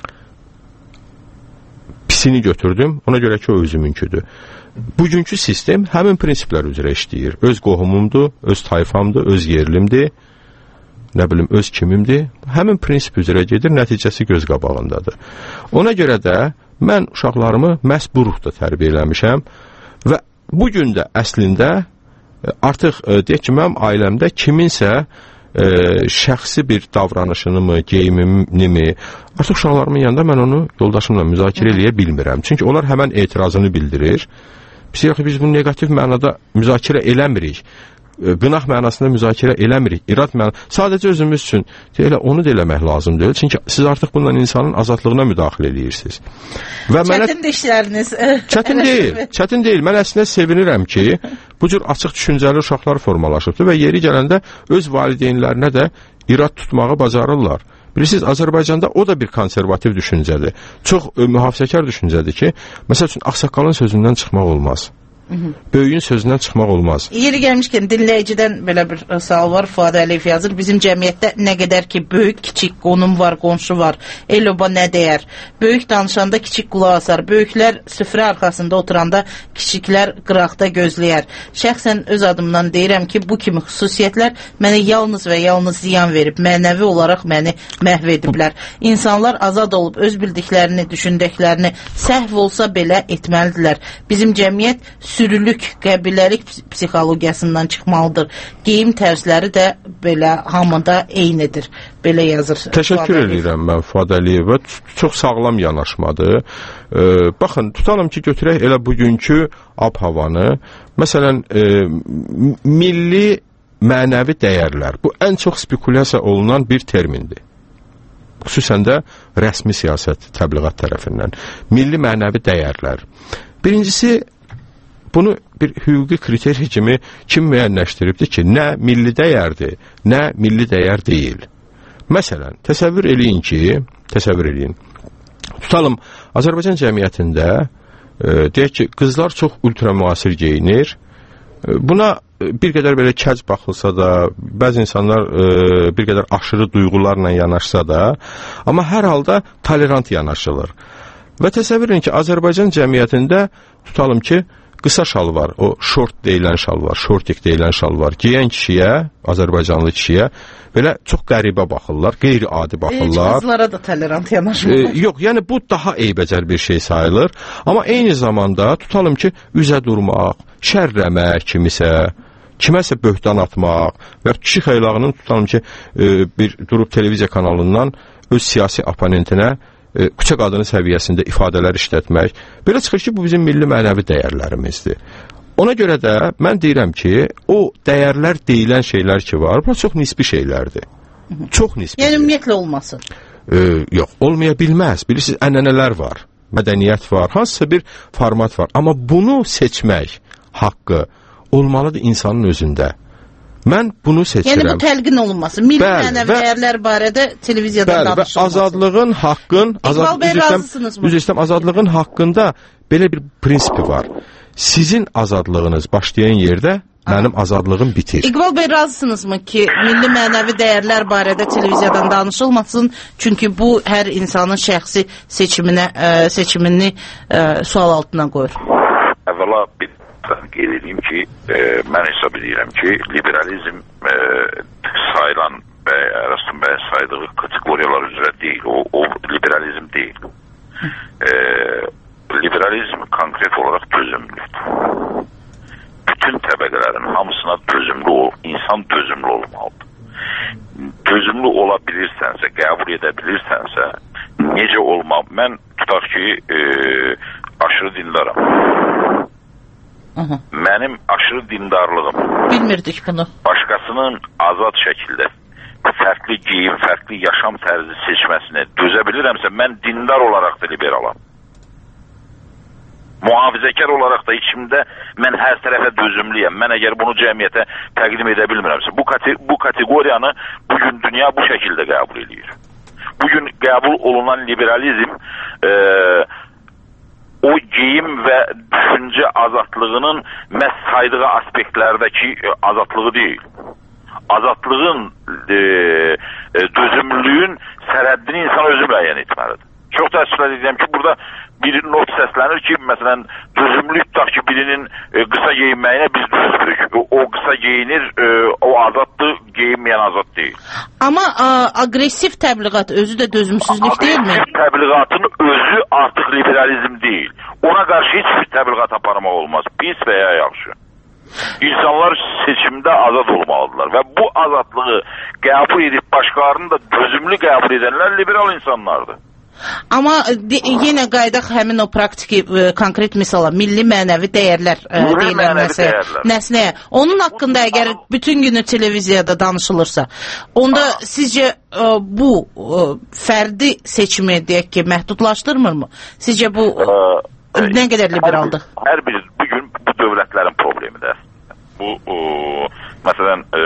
pisini götürdüm, ona görə ki, o özümünküdür. Bugünkü sistem həmin prinsiplər üzrə işləyir. Öz qohumumdur, öz tayfamdır, öz yerlimdir, nə bilim, öz kimimdir. Həmin prinsip üzrə gedir, nəticəsi göz qabağındadır. Ona görə də mən uşaqlarımı məhz bu ruhda tərbiyə eləmişəm və bugün də əslində artıq deyək ki, mənim ailəmdə kiminsə e, şəxsi bir davranışını mı, geyimini mi, artıq uşaqlarımın yanında mən onu yoldaşımla müzakirə eləyə bilmirəm. Çünki onlar həmən etirazını bildirir. Biz, yaxı, biz bunu negativ mənada müzakirə eləmirik. Qınaq mənasında müzakirə eləmirik. İrad mənasında. Sadəcə özümüz üçün elə onu da eləmək lazım deyil. Çünki siz artıq bundan insanın azadlığına müdaxilə edirsiniz. Və mənə... Çətin işləriniz. Çətin deyil. Çətin deyil. Mən əslində sevinirəm ki, bu cür açıq düşüncəli uşaqlar formalaşıbdır və yeri gələndə öz valideynlərinə də irad tutmağı bacarırlar. Bilirsiniz, Azərbaycanda o da bir konservativ düşüncədir. Çox e, mühafizəkar düşüncədir ki, məsəl üçün, ağsaqqalın sözündən çıxmaq olmaz. Böyüyün sözündən çıxmaq olmaz. Yeri gəlmişkən dinləyicidən belə bir sual var. Fuad Əliyev yazır. Bizim cəmiyyətdə nə qədər ki böyük, kiçik, qonum var, qonşu var. El-oba nə deyər? Böyük danışanda kiçik qulaq asar. Böyüklər süfrə arxasında oturanda kiçiklər qıraqda gözləyər. Şəxsən öz adımdan deyirəm ki, bu kimi xüsusiyyətlər mənə yalnız və yalnız ziyan verib. Mənəvi olaraq məni məhv ediblər. İnsanlar azad olub öz bildiklərini, düşündüklərini səhv olsa belə etməlidirlər. Bizim cəmiyyət sürülük, qəbiləlik psixologiyasından çıxmalıdır. Geyim tərzləri də belə hamıda eynidir. Belə yazır. Təşəkkür edirəm mən Fuad Əliyevə. Çox sağlam yanaşmadır. E, baxın, tutalım ki, götürək elə bugünkü ab-havanı. Məsələn, e, milli mənəvi dəyərlər. Bu ən çox spekulyasiya olunan bir termindir. Xüsusən də rəsmi siyasət təbliğat tərəfindən. Milli mənəvi dəyərlər. Birincisi, bunu bir hüquqi kriteri kimi kim müəyyənləşdiribdir ki, nə milli dəyərdir, nə milli dəyər deyil. Məsələn, təsəvvür eləyin ki, təsəvvür eləyin, tutalım, Azərbaycan cəmiyyətində, e, deyək ki, qızlar çox ultramüasir geyinir, e, buna bir qədər belə kəc baxılsa da, bəzi insanlar e, bir qədər aşırı duyğularla yanaşsa da, amma hər halda tolerant yanaşılır. Və təsəvvür edin ki, Azərbaycan cəmiyyətində tutalım ki, qısa şal var, o şort deyilən şal var, şortik deyilən şal var. Giyən kişiyə, Azərbaycanlı kişiyə belə çox qəribə baxırlar, qeyri-adi baxırlar. Heç qızlara da tolerant yanaşmırlar. E, yox, yəni bu daha eybəcər bir şey sayılır. Amma eyni zamanda tutalım ki, üzə durmaq, şərləmək kimisə, kiməsə böhtan atmaq və kişi xeylağının tutalım ki, e, bir durub televiziya kanalından öz siyasi oponentinə e, küçə qadını səviyyəsində ifadələr işlətmək, belə çıxır ki, bu bizim milli mənəvi dəyərlərimizdir. Ona görə də mən deyirəm ki, o dəyərlər deyilən şeylər ki var, bu çox nisbi şeylərdir. Çox nisbi. Yəni ümumiyyətlə olmasın. E, yox, olmaya bilməz. Bilirsiniz, ənənələr var, mədəniyyət var, hansısa bir format var. Amma bunu seçmək haqqı olmalıdır insanın özündə. Mən bunu seçirəm. Yəni bu təlqin olunması. Milli mənəvi dəyərlər barədə televiziyadan bəli, danışılması. Və azadlığın, haqqın, İqbal bəy, razısınız mı? Üzr istəyirəm, azadlığın haqqında belə bir prinsipi var. Sizin azadlığınız başlayan yerdə mənim azadlığım bitir. İqbal bəy, razısınızmı ki, milli mənəvi dəyərlər barədə televiziyadan danışılmasın? Çünki bu hər insanın şəxsi seçiminə, ə, seçimini ə, sual altına qoyur. Əvvəla bir qeyd edeyim ki, e, mən hesab edirəm ki, liberalizm e, sayılan və Rəstum bəy saydığı kateqoriyalar üzrə deyil, o, o liberalizm deyil. E, liberalizm konkret olaraq dözümlüdür. Bütün təbəqələrin hamısına dözümlü ol, insan dözümlü olmalıdır. Dözümlü ola bilirsənsə, qəbul edə bilirsənsə, necə olma, mən tutaq ki, e, aşırı dindaram. Aha. Mənim aşırı dindarlığım bilmirdik bunu. Başqasının azad şəkildə fərqli geyim, fərqli yaşam tərzi seçməsinə dözə bilirəmsə, mən dindar olaraq da liberalam. Muhafizəkar olaraq da içimdə mən hər tərəfə dözümlüyəm. Mən əgər bunu cəmiyyətə təqdim edə bilmirəmsə, bu, kate bu kateqoriyanı bugün dünya bu şəkildə qəbul edir. Bugün qəbul olunan liberalizm e, o geyim və düşüncə azadlığının məhz saydığı aspektlərdəki azadlığı deyil. Azadlığın, e, e, dözümlülüyün sərhəddini insan özü müəyyən etməlidir. Çox təəssüflər edirəm ki, burada bir not səslənir ki, məsələn, dözümlülük tutaq ki, birinin e, qısa geyinməyinə biz dözmürük. O, o qısa geyinir, e, o azaddır, geyinməyən azad deyil. Amma a, aqressiv təbliğat özü də dözümsüzlük deyil mi? Aqressiv təbliğatın özü artıq liberalizm deyil. Ona qarşı heç bir təbliğat aparmaq olmaz. Pis və ya yaxşı. İnsanlar seçimdə azad olmalıdırlar və bu azadlığı qəbul edib başqalarını da dözümlü qəbul edənlər liberal insanlardır. Amma de, yenə qaydaq həmin o praktiki e, konkret misala, milli mənəvi dəyərlər e, deyilən nəsnəyə. Onun haqqında əgər bütün günü televiziyada danışılırsa, onda Aa. sizcə e, bu e, fərdi seçimi deyək ki, məhdudlaşdırmırmı? Sizcə bu e, nə qədər liberaldıq? Hər bir, hər bir bugün bu dövlətlərin problemidir. Bu, o, məsələn, e,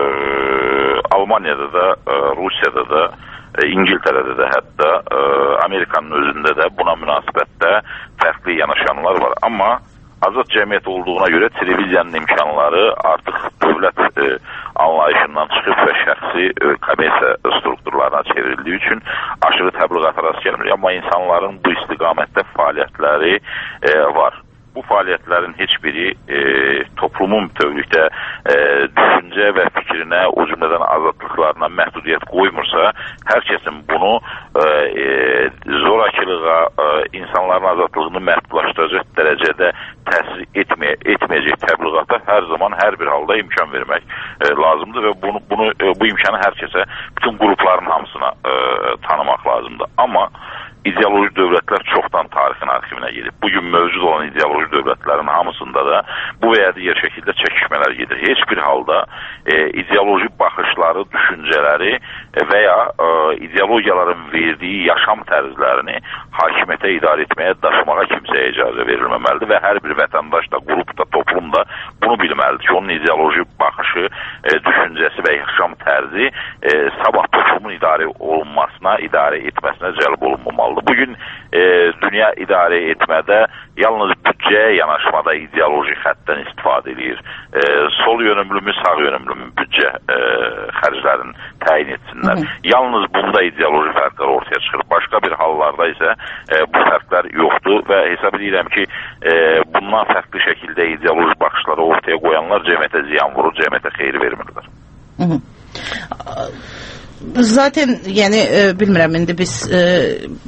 Almaniyada da, e, Rusiyada da, İngiltərədə də, hətta ə, Amerikanın özündə də buna münasibətdə fərqli yanaşanlar var. Amma azad cəmiyyət olduğuna görə televiziyanın imkanları artıq dövlət ə, anlayışından çıxıb və şəxsi ə, kommersiya strukturlarına çevrildiyi üçün aşırı təbliğata rast gəlmir. Amma insanların bu istiqamətdə fəaliyyətləri ə, var. Bu fəaliyyətlərin heç biri e, toplumun bütövlükdə e, düşüncə və fikrinə, o cümlədən azadlıqlarına məhdudiyyət qoymursa, hər kəsin bunu e, e, zorakılığa, e, insanların azadlığını məhdudlaşdıracaq dərəcədə təsir etməyə, etməyəcək təbliğata hər zaman, hər bir halda imkan vermək e, lazımdır və bunu, bunu e, bu imkanı hər kəsə, bütün qrupların hamısına e, tanımaq lazımdır. Amma ideoloji dövlətlər çoxdan tarixin arxivinə gedib. Bugün mövcud olan ideoloji dövlətlərin hamısında da bu və ya digər şəkildə çəkişmələr gedir. Heç bir halda e, ideoloji baxışları, düşüncələri e, və ya e, ideologiyaların verdiyi yaşam tərzlərini hakimiyyətə idarə etməyə, daşımağa kimsəyə icazə verilməməlidir və hər bir vətəndaş da, qrup da, toplum da bunu bilməlidir ki, onun ideoloji baxışı, e, düşüncəsi və yaşam tərzi e, sabah toplumun idarə olunmasına, idarə etməsinə cəlb olunmamalıdır. Bugün e, dünya idarə etmədə yalnız büdcəyə yanaşmada ideoloji xəttdən istifadə edir. E, sol yönümlü mü, sağ yönümlü mü büdcə e, xərclərini təyin etsinlər. Hı -hı. Yalnız bunda ideoloji fərqlər ortaya çıxır. Başqa bir hallarda isə e, bu fərqlər yoxdur və hesab edirəm ki, e, bundan fərqli şəkildə ideoloji baxışları ortaya qoyanlar cəmiyyətə ziyan vurur, cəmiyyətə xeyir vermirlər. Hı -hı. Zaten yəni e, bilmirəm, indi biz e,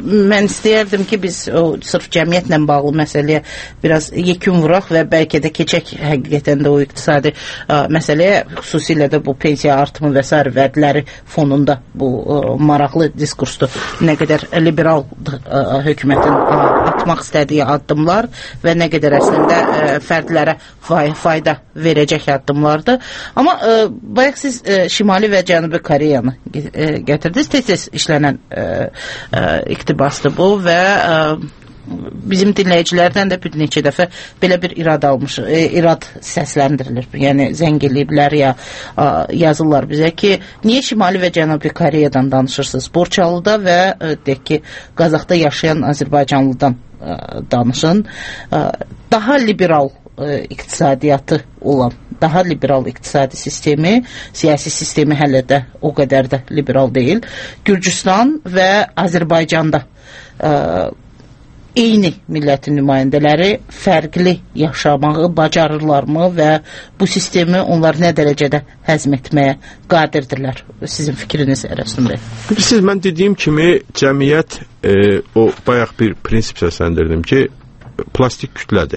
mən istəyərdim ki, biz o sırf cəmiyyətlə bağlı məsələyə biraz yekun vuraq və bəlkə də keçək həqiqətən də o iqtisadi ə, məsələyə, xüsusilə də bu pensiya artımı və s. vədləri fonunda bu ə, maraqlı diskursdur. Nə qədər liberal ə, hökumətin ə, atmaq istədiyi addımlar və nə qədər əslində ə, fərdlərə fay fayda verəcək addımlardır. Amma ə, bayaq siz ə, Şimali və Cənubi Koreyanı ə, gətirdiniz. Tez-tez işlənən ə, ə, iqtibasdır bu və ə, bizim dinləyicilərdən də bir neçə dəfə belə bir irad almış, e, irad səsləndirilir. Yəni zəng eləyiblər ya ə, yazırlar bizə ki, niyə Şimali və Cənubi Koreyadan danışırsınız? Borçalıda və ə, deyək ki, Qazaxda yaşayan Azərbaycanlıdan ə, danışın. Ə, daha liberal ə, iqtisadiyyatı olan, daha liberal iqtisadi sistemi, siyasi sistemi hələ də o qədər də liberal deyil. Gürcüstan və Azərbaycanda ə, eyni millətin nümayəndələri fərqli yaşamağı bacarırlarmı və bu sistemi onlar nə dərəcədə həzm etməyə qadirdirlər? Sizin fikriniz Ərəstin bəy? Bilirsiniz, mən dediyim kimi cəmiyyət e, o bayaq bir prinsip səsləndirdim ki, plastik kütlədir.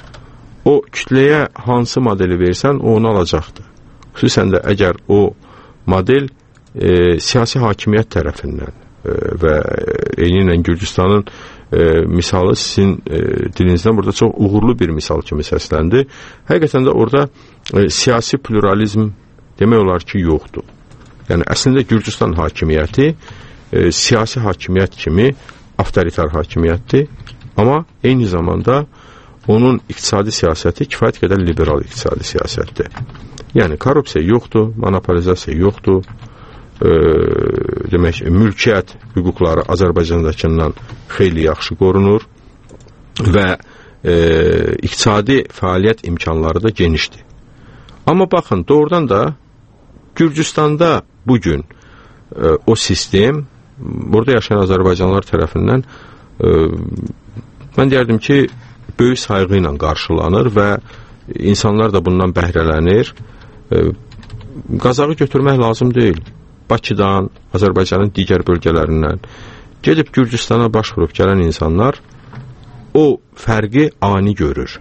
O kütləyə hansı modeli versən, o onu alacaqdır. Xüsusən də əgər o model e, siyasi hakimiyyət tərəfindən e, və eyni ilə Gürcüstanın e, misalı sizin e, dilinizdən burada çox uğurlu bir misal kimi səsləndi. Həqiqətən də orada e, siyasi pluralizm demək olar ki, yoxdur. Yəni əslində Gürcüstan hakimiyyəti e, siyasi hakimiyyət kimi avtoritar hakimiyyətdir, amma eyni zamanda onun iqtisadi siyasəti kifayət qədər liberal iqtisadi siyasətdir. Yəni korrupsiya yoxdur, monopolizasiya yoxdur. E, demək, mülkiyyət hüquqları Azərbaycandakından xeyli yaxşı qorunur və e, iqtisadi fəaliyyət imkanları da genişdir. Amma baxın, doğrudan da Gürcüstanda bugün e, o sistem burada yaşayan Azərbaycanlılar tərəfindən e, mən deyərdim ki, böyük sayğı ilə qarşılanır və insanlar da bundan bəhrələnir. Qazağı götürmək lazım deyil. Bakıdan, Azərbaycanın digər bölgələrindən gedib Gürcüstana baş vurub gələn insanlar o fərqi ani görür.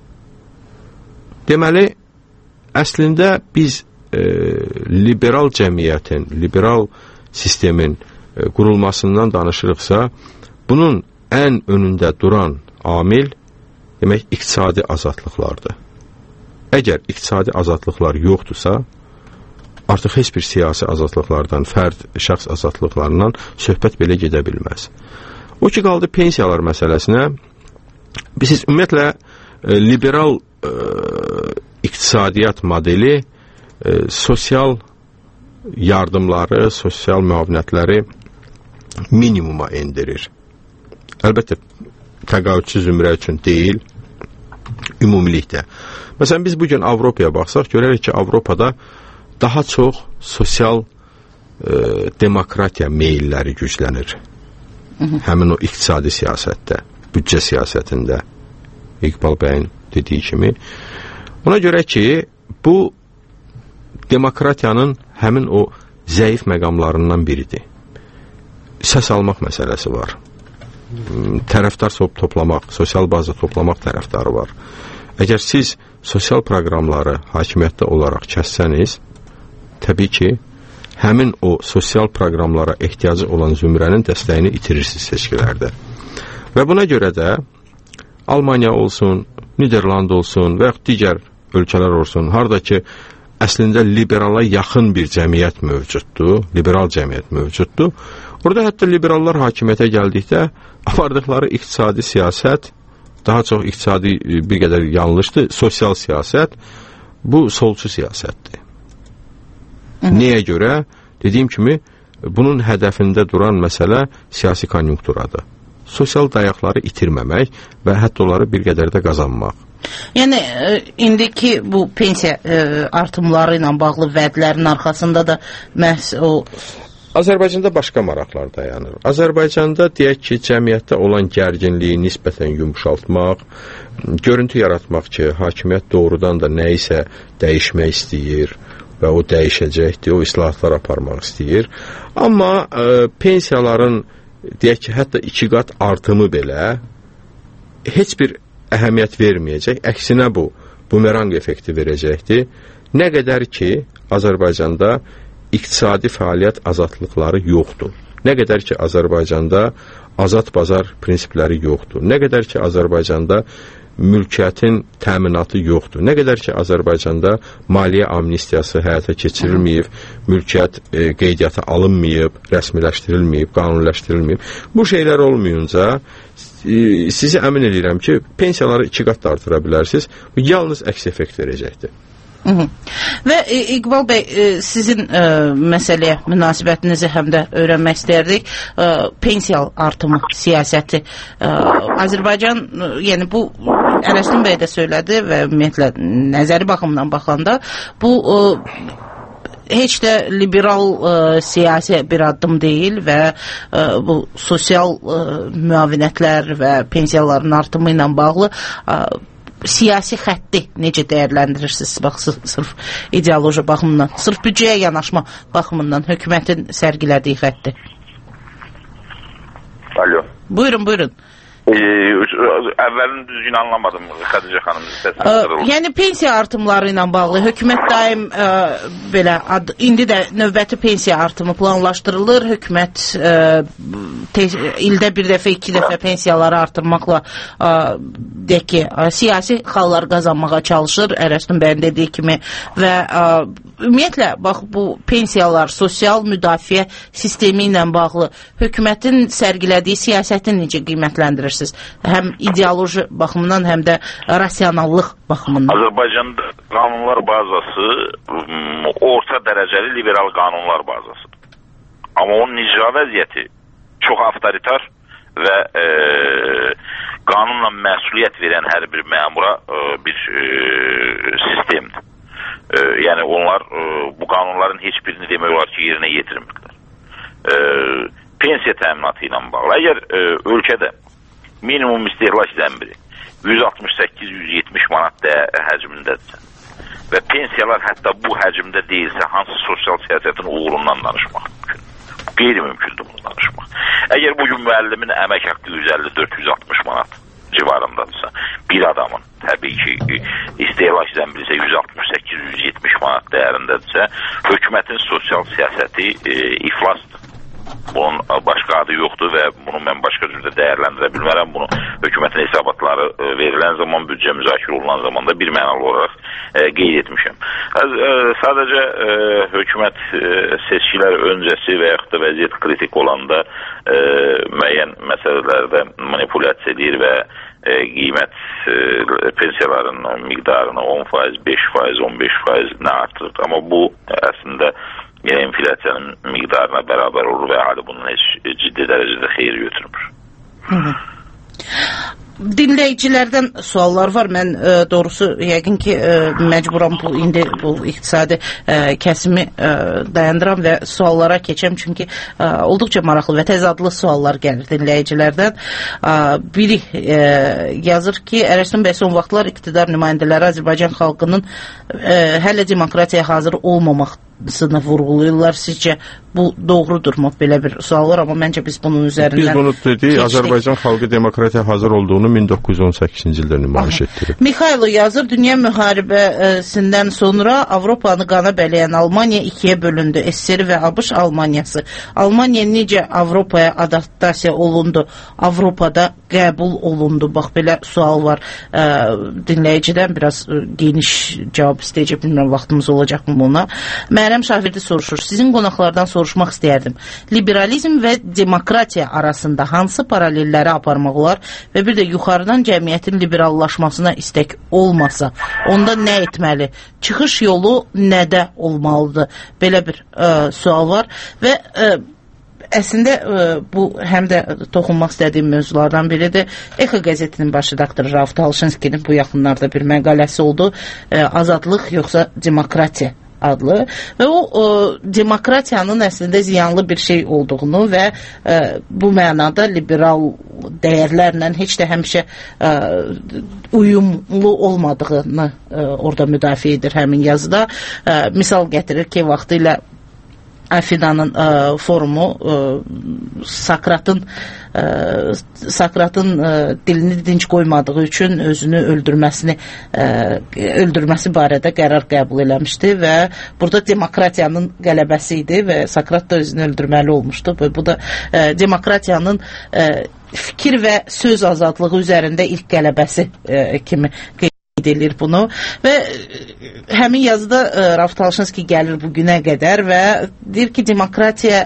Deməli, əslində biz e, liberal cəmiyyətin, liberal sistemin e, qurulmasından danışırıqsa, bunun ən önündə duran amil demək, iqtisadi azadlıqlardır. Əgər iqtisadi azadlıqlar yoxdursa, artıq heç bir siyasi azadlıqlardan, fərd, şəxs azadlıqlarından söhbət belə gedə bilməz. O ki, qaldı pensiyalar məsələsinə, biz ümumiyyətlə e, liberal e, iqtisadiyyat modeli e, sosial yardımları, sosial müavinətləri minimuma endirir. Əlbəttə, təqaüdçü zümrə üçün deyil, ümumilikdə. Məsələn, biz bugün Avropaya baxsaq, görərək ki, Avropada daha çox sosial e, demokratiya meyilləri güclənir. Hı -hı. Həmin o iqtisadi siyasətdə, büdcə siyasətində, İqbal bəyin dediyi kimi. Ona görə ki, bu demokratiyanın həmin o zəif məqamlarından biridir. Səs almaq məsələsi var. Tərəfdar toplamaq, sosial bazı toplamaq tərəfdarı var. Əgər siz sosial proqramları hakimiyyətdə olaraq kəssəniz, təbii ki, həmin o sosial proqramlara ehtiyacı olan zümrənin dəstəyini itirirsiniz seçkilərdə. Və buna görə də Almaniya olsun, Niderland olsun və yaxud digər ölkələr olsun, harada ki, əslində liberala yaxın bir cəmiyyət mövcuddur, liberal cəmiyyət mövcuddur. Orada hətta liberallar hakimiyyətə gəldikdə apardıqları iqtisadi siyasət, daha çox iqtisadi bir qədər yanlışdır, sosial siyasət, bu solçu siyasətdir. Hı -hı. Niyə görə? Dediyim kimi, bunun hədəfində duran məsələ siyasi konjunkturadır. Sosial dayaqları itirməmək və hətta onları bir qədər də qazanmaq. Yəni, indiki bu pensiya artımları ilə bağlı vədlərin arxasında da məhz o... Azərbaycanda başqa maraqlar dayanır. Azərbaycanda deyək ki, cəmiyyətdə olan gərginliyi nisbətən yumşaltmaq, görüntü yaratmaq ki, hakimiyyət doğrudan da nə isə dəyişmək istəyir və o dəyişəcəkdir, o islahatlar aparmaq istəyir. Amma e, pensiyaların deyək ki, hətta iki qat artımı belə heç bir əhəmiyyət verməyəcək. Əksinə bu, bumerang effekti verəcəkdir. Nə qədər ki, Azərbaycanda iqtisadi fəaliyyət azadlıqları yoxdur. Nə qədər ki, Azərbaycanda azad bazar prinsipləri yoxdur. Nə qədər ki, Azərbaycanda mülkiyyətin təminatı yoxdur. Nə qədər ki, Azərbaycanda maliyyə amnistiyası həyata keçirilməyib, mülkiyyət e, qeydiyyata alınmayıb, rəsmiləşdirilməyib, qanuniləşdirilməyib. Bu şeylər olmayınca e, sizi əmin edirəm ki, pensiyaları iki qat da artıra bilərsiniz. Bu yalnız əks effekt verəcəkdir. Hı -hı. Və e, İqbal bəy, e, sizin e, məsələyə münasibətinizi həm də öyrənmək istərdik. E, pensiya artımı siyasəti. E, Azərbaycan, e, yəni bu Ələstin bəy də söylədi və ümumiyyətlə nəzəri baxımdan baxanda bu e, heç də liberal e, siyasi bir addım deyil və e, bu sosial e, müavinətlər və pensiyaların artımı ilə bağlı e, siyasi xətti necə dəyərləndirirsiniz? Bax, sırf ideoloji baxımından, sırf büdcəyə yanaşma baxımından hökumətin sərgilədiyi xətti. Alo. Buyurun, buyurun. Ee, əvvəlini düzgün anlamadım Xədicə xanım. Ə, yəni pensiya artımları ilə bağlı hökumət daim ə, belə ad, indi də növbəti pensiya artımı planlaşdırılır. Hökumət ə, te, ildə bir dəfə, iki dəfə pensiyaları artırmaqla ə, deyək ki, ə, siyasi xallar qazanmağa çalışır, Ərəstin bəyin dediyi kimi və ə, ümumiyyətlə bax bu pensiyalar, sosial müdafiə sistemi ilə bağlı hökumətin sərgilədiyi siyasəti necə qiymətləndirirsiniz? Həm ideoloji baxımından, həm də rasionallıq baxımından. Azərbaycanda qanunlar bazası orta dərəcəli liberal qanunlar bazasıdır. Amma onun icra vəziyyəti çox avtoritar və e, qanunla məsuliyyət verən hər bir məmura e, bir e, sistemdir. E, yəni onlar e, bu qanunların heç birini demək olar ki, yerinə yetirmirlər. E, pensiya təminatı ilə bağlı. Əgər e, ölkədə minimum istehlak zəmbiri yüz altmış səkkiz yüz yetmiş manat həcmindədirsə və pensiyalar hətta bu həcmdə deyilsə, hansı sosial siyasətin uğurundan danışmaq mümkün. Qeyri-mümkündür bunu danışmaq. Əgər bugün müəllimin əmək haqqı yüz əlli dörd yüz altmış manat civarındadırsa, bir adamın təbii ki istehlak zəmbiri isə yüz altmış səkkiz yüz yetmiş manat dəyərindədirsə, hökumətin sosial siyasəti e, iflasdır. Bunun başqa adı yoxdur və bunu mən başqa cürdə dəyərləndirə bilmərəm. Bunu hökumətin hesabatları verilən zaman, büdcə müzakirə olunan zaman da bir mənalı olaraq e, qeyd etmişəm. E, sadəcə e, hökumət e, seçkilər öncəsi və yaxud da vəziyyət kritik olanda e, müəyyən məsələlərdə manipulyasiya edir və e, qiymət e, pensiyaların miqdarını on faiz, beş faiz, on beş faiz nə artırır. Amma bu əslində yəni inflyasiyanın miqdarına bərabər olur və hali bunun heç ciddi dərəcədə xeyir götürmür. Hı -hı. Dinləyicilərdən suallar var. Mən e, doğrusu yəqin ki e, məcburam bu indi bu iqtisadi e, kəsimi e, dayandıram və suallara keçəm, çünki e, olduqca maraqlı və təzadlı suallar gəlir dinləyicilərdən. E, biri e, yazır ki, Ərəstin bəy son vaxtlar iqtidar nümayəndələri Azərbaycan xalqının e, hələ demokratiyaya hazır olmamasını vurğulayırlar. Sizcə bu doğrudurmu? Belə bir sual var, amma məncə biz bunun üzərindən Biz bunu dedik, Azərbaycan xalqı demokratiyaya hazır olduğunu min doqquz yüz on səkkizinci ildə nümayiş etdirir. Mixailo yazır, dünya müharibəsindən sonra Avropanı qana bələyən Almaniya ikiyə bölündü. S S R və ABŞ Almaniyası. Almaniya necə Avropaya adaptasiya olundu? Avropada qəbul olundu? Bax, belə sual var ə, dinləyicidən. Biraz ə, geniş cavab istəyəcək, bilmirəm vaxtımız olacaq mı buna. Məryəm Şahverdi soruşur. Sizin qonaqlardan soruşmaq istəyərdim. Liberalizm və demokratiya arasında hansı paralelləri aparmaq olar və bir də yuxarıdan cəmiyyətin liberallaşmasına istək olmasa, onda nə etməli? Çıxış yolu nədə olmalıdır? Belə bir ə, sual var və ə, əslində ə, bu həm də toxunmaq istədiyim mövzulardan biridir. Eko qəzetinin baş redaktoru Rauf Talşinskinin bu yaxınlarda bir məqaləsi oldu. Ə, azadlıq yoxsa demokratiya adlı və o, o demokratiyanın əslində ziyanlı bir şey olduğunu və e, bu mənada liberal dəyərlərlə heç də həmişə e, uyumlu olmadığını e, orada müdafiə edir həmin yazıda. E, misal gətirir ki, vaxtı ilə Afina'nın e, forumu e, Sakratın e, Sakratın e, dilini dinc qoymadığı üçün özünü öldürməsini e, öldürməsi barədə qərar qəbul eləmişdi və burada demokratiyanın qələbəsi idi və Sakrat da özünü öldürməli olmuşdu. Bu da e, demokratiyanın e, fikir və söz azadlığı üzərində ilk qələbəsi e, kimi edilir bunu və həmin yazıda e, Rauf Talşinski gəlir bu günə qədər və deyir ki, demokratiya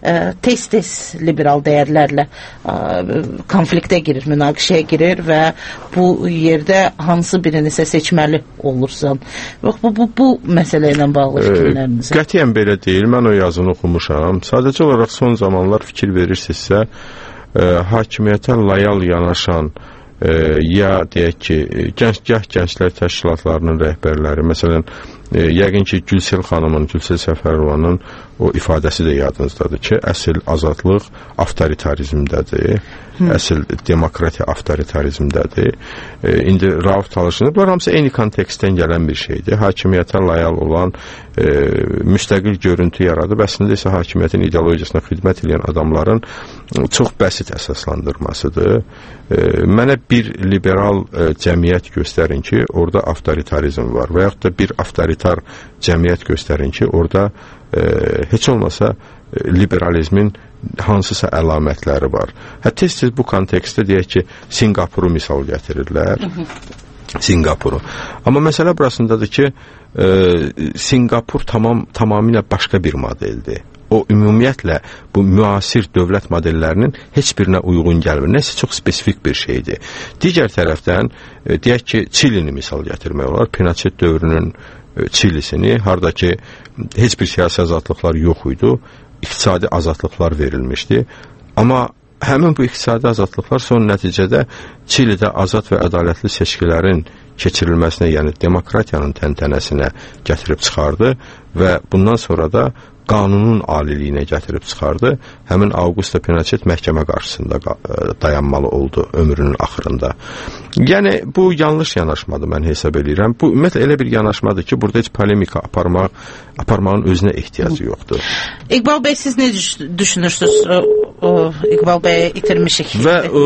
tez-tez liberal dəyərlərlə e, konfliktə girir, münaqişəyə girir və bu yerdə hansı birinisə seçməli olursan. Bax, bu, bu, bu məsələ ilə bağlı fikirləriniz. E, qətiyyən belə deyil, mən o yazını oxumuşam. Sadəcə olaraq son zamanlar fikir verirsinizsə, e, hakimiyyətə layal yanaşan E, ya deyək ki, gənc, gənc gənclər təşkilatlarının rəhbərləri, məsələn, e, yəqin ki, Gülsel xanımın, Gülsel Səfərovanın o ifadəsi də yadınızdadır ki, əsl azadlıq avtoritarizmdədir, Hı. əsl demokratiya avtoritarizmdədir. E, indi Rauf Talşin, bunlar hamısı eyni kontekstdən gələn bir şeydir. Hakimiyyətə layal olan, e, müstəqil görüntü yaradıb, əslində isə hakimiyyətin ideologiyasına xidmət edən adamların çox bəsit əsaslandırmasıdır. E, mənə bir liberal e, cəmiyyət göstərin ki, orada avtoritarizm var və yaxud da bir avtoritar cəmiyyət göstərin ki, orada e, heç olmasa e, liberalizmin hansısa əlamətləri var. Hə, tez-tez bu kontekstdə deyək ki, Singapuru misal gətirirlər. Singapuru. Amma məsələ burasındadır ki, e, Singapur tamam, tamamilə başqa bir modeldir. O ümumiyyətlə bu müasir dövlət modellərinin heç birinə uyğun gəlmir. Nəsə çox spesifik bir şeydir. Digər tərəfdən, e, deyək ki, Çilini misal gətirmək olar. Pinochet dövrünün e, Çilisini, harda ki, heç bir siyasi azadlıqlar yox idi, iqtisadi azadlıqlar verilmişdi. Amma həmin bu iqtisadi azadlıqlar son nəticədə Çilidə azad və ədalətli seçkilərin keçirilməsinə, yəni demokratiyanın təntənəsinə gətirib çıxardı və bundan sonra da qanunun aliliyinə gətirib çıxardı. Həmin Augusto Pinochet məhkəmə qarşısında dayanmalı oldu ömrünün axırında. Yəni, bu yanlış yanaşmadır, mən hesab edirəm. Bu, ümumiyyətlə, elə bir yanaşmadır ki, burada heç polemika aparmaq, aparmağın özünə ehtiyacı yoxdur. İqbal bəy, siz nə düşünürsünüz? O, İqbal bəyə itirmişik. Və o,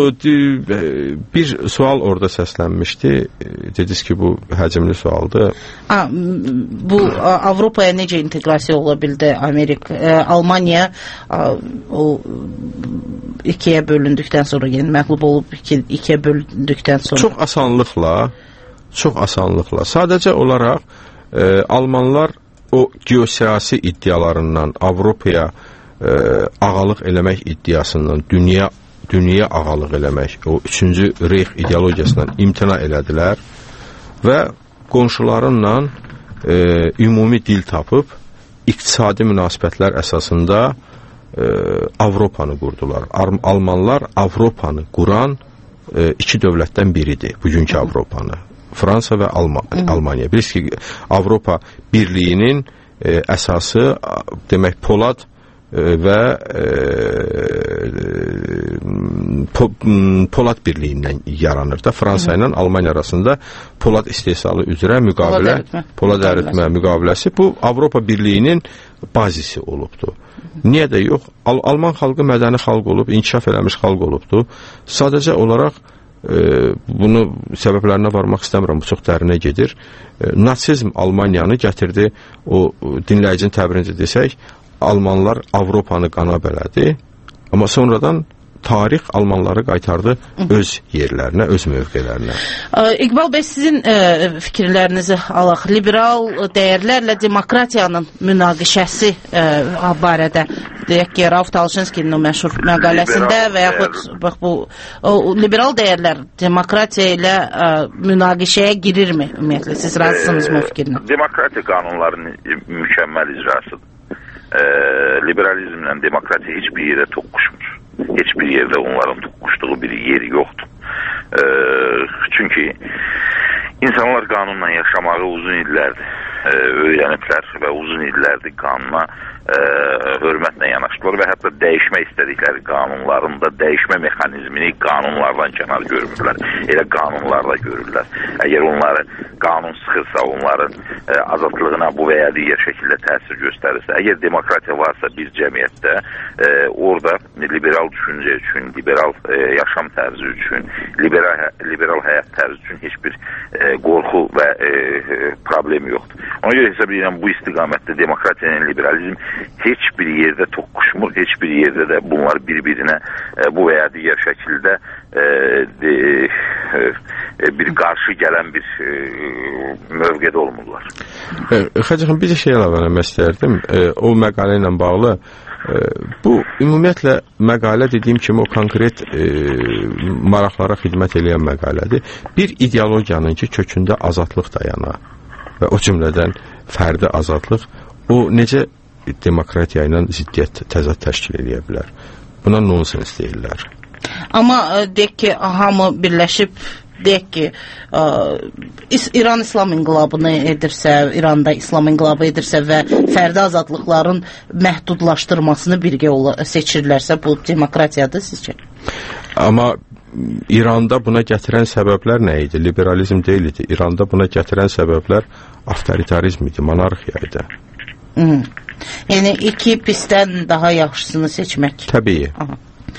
bir sual orada səslənmişdi. Dediniz ki, bu həcmli sualdır. Ha, bu Avropaya necə inteqrasiya ola bildi? Amerika, e, Almanya e, o ikiyə bölündükdən sonra, yəni məğlub olub iki, ikiyə bölündükdən sonra. Çox asanlıqla, çox asanlıqla. Sadəcə olaraq e, Almanlar o geosiyasi iddialarından, Avropaya e, ağalıq eləmək iddiasından, dünya dünya ağalıq eləmək, o üçüncü reyx ideologiyasından imtina elədilər və qonşularınla e, ümumi dil tapıb iqtisadi münasibətlər əsasında e, Avropanı qurdular. Almanlar Avropanı quran e, iki dövlətdən biridir, bugünkü Avropanı. Fransa və Alma Almaniya. Bilirsiniz ki, Avropa Birliyinin e, əsası demək Polad e, və e, po, Polad Birliyindən yaranır da. Fransa ilə Almaniya arasında Polad istehsalı üzrə müqavilə, Polad əritmə müqaviləsi bu Avropa Birliyinin bazisi olubdur. Niyə də yox? Al Alman xalqı mədəni xalq olub, inkişaf eləmiş xalq olubdur. Sadəcə olaraq e, bunu səbəblərinə varmaq istəmirəm, bu çox dərinə gedir. E, Nasizm Almaniyanı gətirdi, o dinləyicinin təbirincə desək, Almanlar Avropanı qana bələdi, amma sonradan tarix Almanları qaytardı öz yerlərinə, öz mövqelərinə. İqbal bəy, sizin e, fikirlərinizi alaq. Liberal dəyərlərlə demokratiyanın münaqişəsi e, barədə deyək ki, Rauf Talşinskinin o məşhur məqaləsində və yaxud bax bu o, liberal dəyərlər demokratiya ilə e, münaqişəyə girirmi ümumiyyətlə? Siz razısınız mı o fikrinə? Demokratiya qanunlarının mükəmməl icrasıdır. E, liberalizmlə demokratiya heç bir yerə toqquşmur. Heç bir yerdə onların toqquşduğu bir yeri yoxdur. E, çünki insanlar qanunla yaşamağı uzun illərdir e, öyrəniblər və uzun illərdir qanuna e, hörmətlə yanaşdılar və hətta dəyişmək istədikləri qanunların da dəyişmə mexanizmini qanunlardan kənar görmürlər. Elə qanunlarla görürlər. Əgər onları qanun sıxırsa, onların e, azadlığına bu və ya digər şəkildə təsir göstərirsə, əgər demokratiya varsa bir cəmiyyətdə e, orada liberal düşüncə üçün, liberal e, yaşam tərzi üçün, liberal, liberal həyat tərzi üçün heç bir e, qorxu və e, problem yoxdur. Ona görə hesab edirəm bu istiqamətdə demokratiya ilə liberalizm heç bir yerdə toqquşmur, heç bir yerdə də bunlar bir-birinə e, bu və ya digər şəkildə e, de, e, bir qarşı gələn bir e, mövqedə olmurlar. Xacı xan, bir də şey əlavə eləmək istərdim. E, o məqalə ilə bağlı e, bu ümumiyyətlə məqalə dediyim kimi o konkret e, maraqlara xidmət edən məqalədir. Bir ideologiyanın ki, kökündə azadlıq dayana və o cümlədən fərdi azadlıq, o necə demokratiya ilə ziddiyyət təzad təşkil edə bilər? Buna nonsens deyirlər. Amma deyək ki, hamı birləşib deyək ki, ə, İran İslam inqilabını edirsə, İranda İslam inqilabı edirsə və fərdi azadlıqların məhdudlaşdırmasını birgə seçirlərsə, bu demokratiyadır sizcə? Amma İranda buna gətirən səbəblər nə idi? Liberalizm deyil idi. İranda buna gətirən səbəblər avtoritarizm idi, monarxiya idi. Hı. Yəni iki pisdən daha yaxşısını seçmək. Təbii. Aha.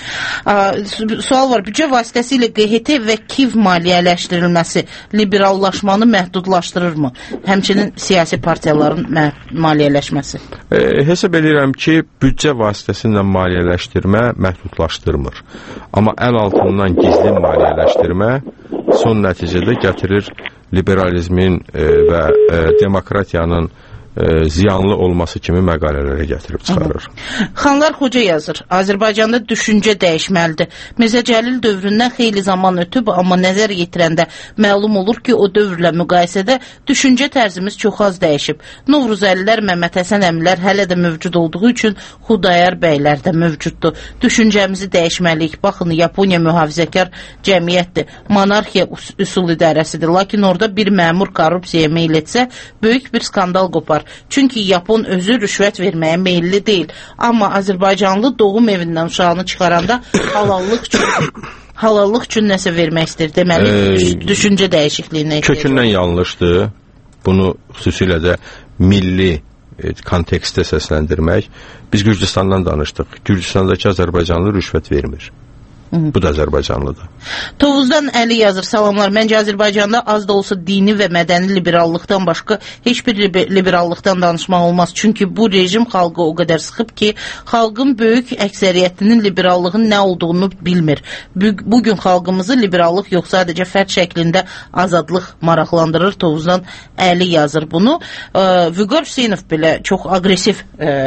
Sual var. Büdcə vasitəsilə Q H T və Kiv maliyyələşdirilməsi liberallaşmanı məhdudlaşdırırmı? Həmçinin siyasi partiyaların maliyyələşməsi. E, hesab edirəm ki, büdcə vasitəsilə maliyyələşdirmə məhdudlaşdırmır. Amma əl altından gizli maliyyələşdirmə son nəticədə gətirir liberalizmin e, və e, demokratiyanın E, ziyanlı olması kimi məqalələrə gətirib çıxarır. Xanlar Xoca yazır. Azərbaycanda düşüncə dəyişməlidir. Mirzə Cəlil dövründən xeyli zaman ötüb, amma nəzər yetirəndə məlum olur ki, o dövrlə müqayisədə düşüncə tərzimiz çox az dəyişib. Novruzəlilər, Məmməd Həsən əmilər hələ də mövcud olduğu üçün Xudayar bəylər də mövcuddur. Düşüncəmizi dəyişməliyik. Baxın, Yaponiya mühafizəkar cəmiyyətdir. Monarxiya üsul idarəsidir. Lakin orada bir məmur korrupsiyaya meyl etsə, böyük bir skandal qopar. Çünki Yapon özü rüşvət verməyə meyilli deyil. Amma Azərbaycanlı doğum evindən uşağını çıxaranda halallıq üçün, halallıq üçün nəsə vermək istəyir. Deməli, e, düşüncə dəyişikliyinə ehtiyac. Kökündən yanlışdır. Bunu xüsusilə də milli e, kontekstdə səsləndirmək. Biz Gürcüstandan danışdıq. Gürcüstandakı Azərbaycanlı rüşvət vermir. Bu da Azərbaycanlıdır. Tovuzdan Əli yazır. Salamlar. Məncə Azərbaycanda az da olsa dini və mədəni liberallıqdan başqa heç bir liberallıqdan danışmaq olmaz. Çünki bu rejim xalqı o qədər sıxıb ki, xalqın böyük əksəriyyətinin liberallığın nə olduğunu bilmir. Bugün xalqımızı liberallıq yox, sadəcə fərd şəklində azadlıq maraqlandırır. Tovuzdan Əli yazır bunu. Vüqar Hüseynov belə çox agresiv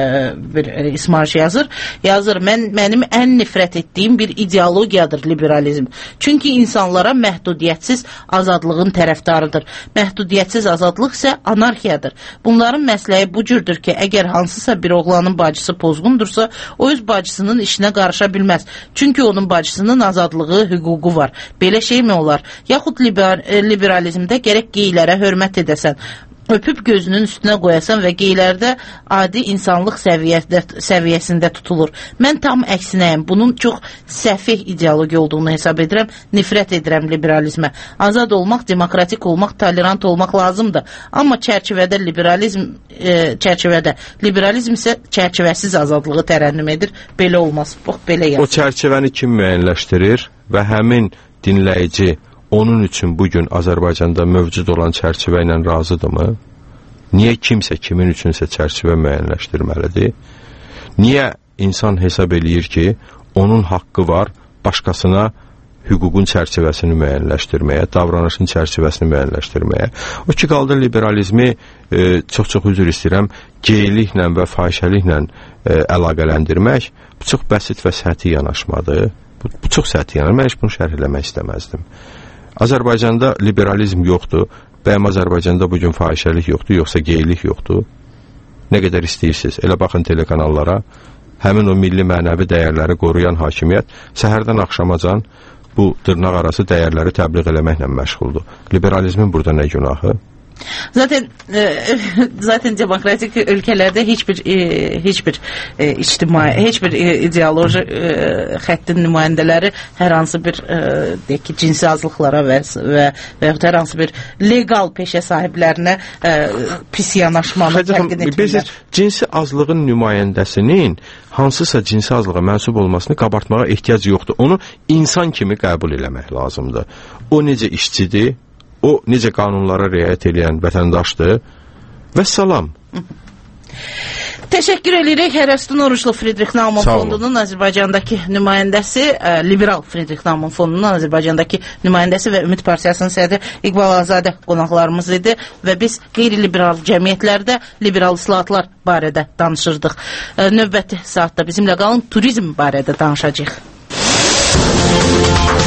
bir ismarış yazır. Yazır, mən mənim ən nifrət etdiyim bir ideal ideologiyadır liberalizm. Çünki insanlara məhdudiyyətsiz azadlığın tərəfdarıdır. Məhdudiyyətsiz azadlıq isə anarxiyadır. Bunların məsləyi bu cürdür ki, əgər hansısa bir oğlanın bacısı pozğundursa, o öz bacısının işinə qarışa bilməz. Çünki onun bacısının azadlığı, hüququ var. Belə şey mi olar? Yaxud liber liberalizmdə gərək geylərə hörmət edəsən. Öpüb gözünün üstünə qoyasan və geylərdə adi insanlıq səviyyəsində, səviyyəsində tutulur. Mən tam əksinəyəm. Bunun çox səfih ideologiya olduğunu hesab edirəm. Nifrət edirəm liberalizmə. Azad olmaq, demokratik olmaq, tolerant olmaq lazımdır. Amma çərçivədə liberalizm e, çərçivədə liberalizm isə çərçivəsiz azadlığı tərənnüm edir. Belə olmaz. Bax, belə yazır. O çərçivəni kim müəyyənləşdirir və həmin dinləyici onun üçün bugün Azərbaycanda mövcud olan çərçivə ilə razıdırmı? Niyə kimsə kimin üçünsə çərçivə müəyyənləşdirməlidir? Niyə insan hesab eləyir ki, onun haqqı var başqasına hüququn çərçivəsini müəyyənləşdirməyə, davranışın çərçivəsini müəyyənləşdirməyə? O ki, qaldı liberalizmi e, çox-çox üzr istəyirəm, geyliklə və fahişəliklə e, əlaqələndirmək, bu çox bəsit və səthi yanaşmadır. Bu, bu çox səthi yanaşmadır. Mən heç bunu şərh eləmək istəməzdim. Azərbaycanda liberalizm yoxdur. Bəyəm Azərbaycanda bugün fahişəlik yoxdur, yoxsa geylik yoxdur? Nə qədər istəyirsiniz? Elə baxın telekanallara. Həmin o milli mənəvi dəyərləri qoruyan hakimiyyət səhərdən axşamacan bu dırnaq arası dəyərləri təbliğ eləməklə məşğuldur. Liberalizmin burada nə günahı? Zaten e, zaten demokratik ölkələrdə heç bir e, heç bir e, ictimai, heç bir e, ideoloji e, xəttin nümayəndələri hər hansı bir e, deyək ki, cinsi azlıqlara və və və hər hansı bir legal peşə sahiblərinə e, pis yanaşmanı təqdim etmirlər. Cinsi azlığın nümayəndəsinin hansısa cinsi azlığa mənsub olmasını qabartmağa ehtiyac yoxdur. Onu insan kimi qəbul eləmək lazımdır. O necə işçidir? O necə qanunlara riayət edən vətəndaşdır? Və salam. Təşəkkür edirik. Hərəstun Oruçlu Friedrich Naumann Fondunun Azərbaycandakı nümayəndəsi, ə, liberal Friedrich Naumann Fondunun Azərbaycandakı nümayəndəsi və Ümid Partiyasının sədri İqbal Azadə qonaqlarımız idi və biz qeyri-liberal cəmiyyətlərdə liberal islahatlar barədə danışırdıq. Ə, növbəti saatda bizimlə qalın, turizm barədə danışacağıq.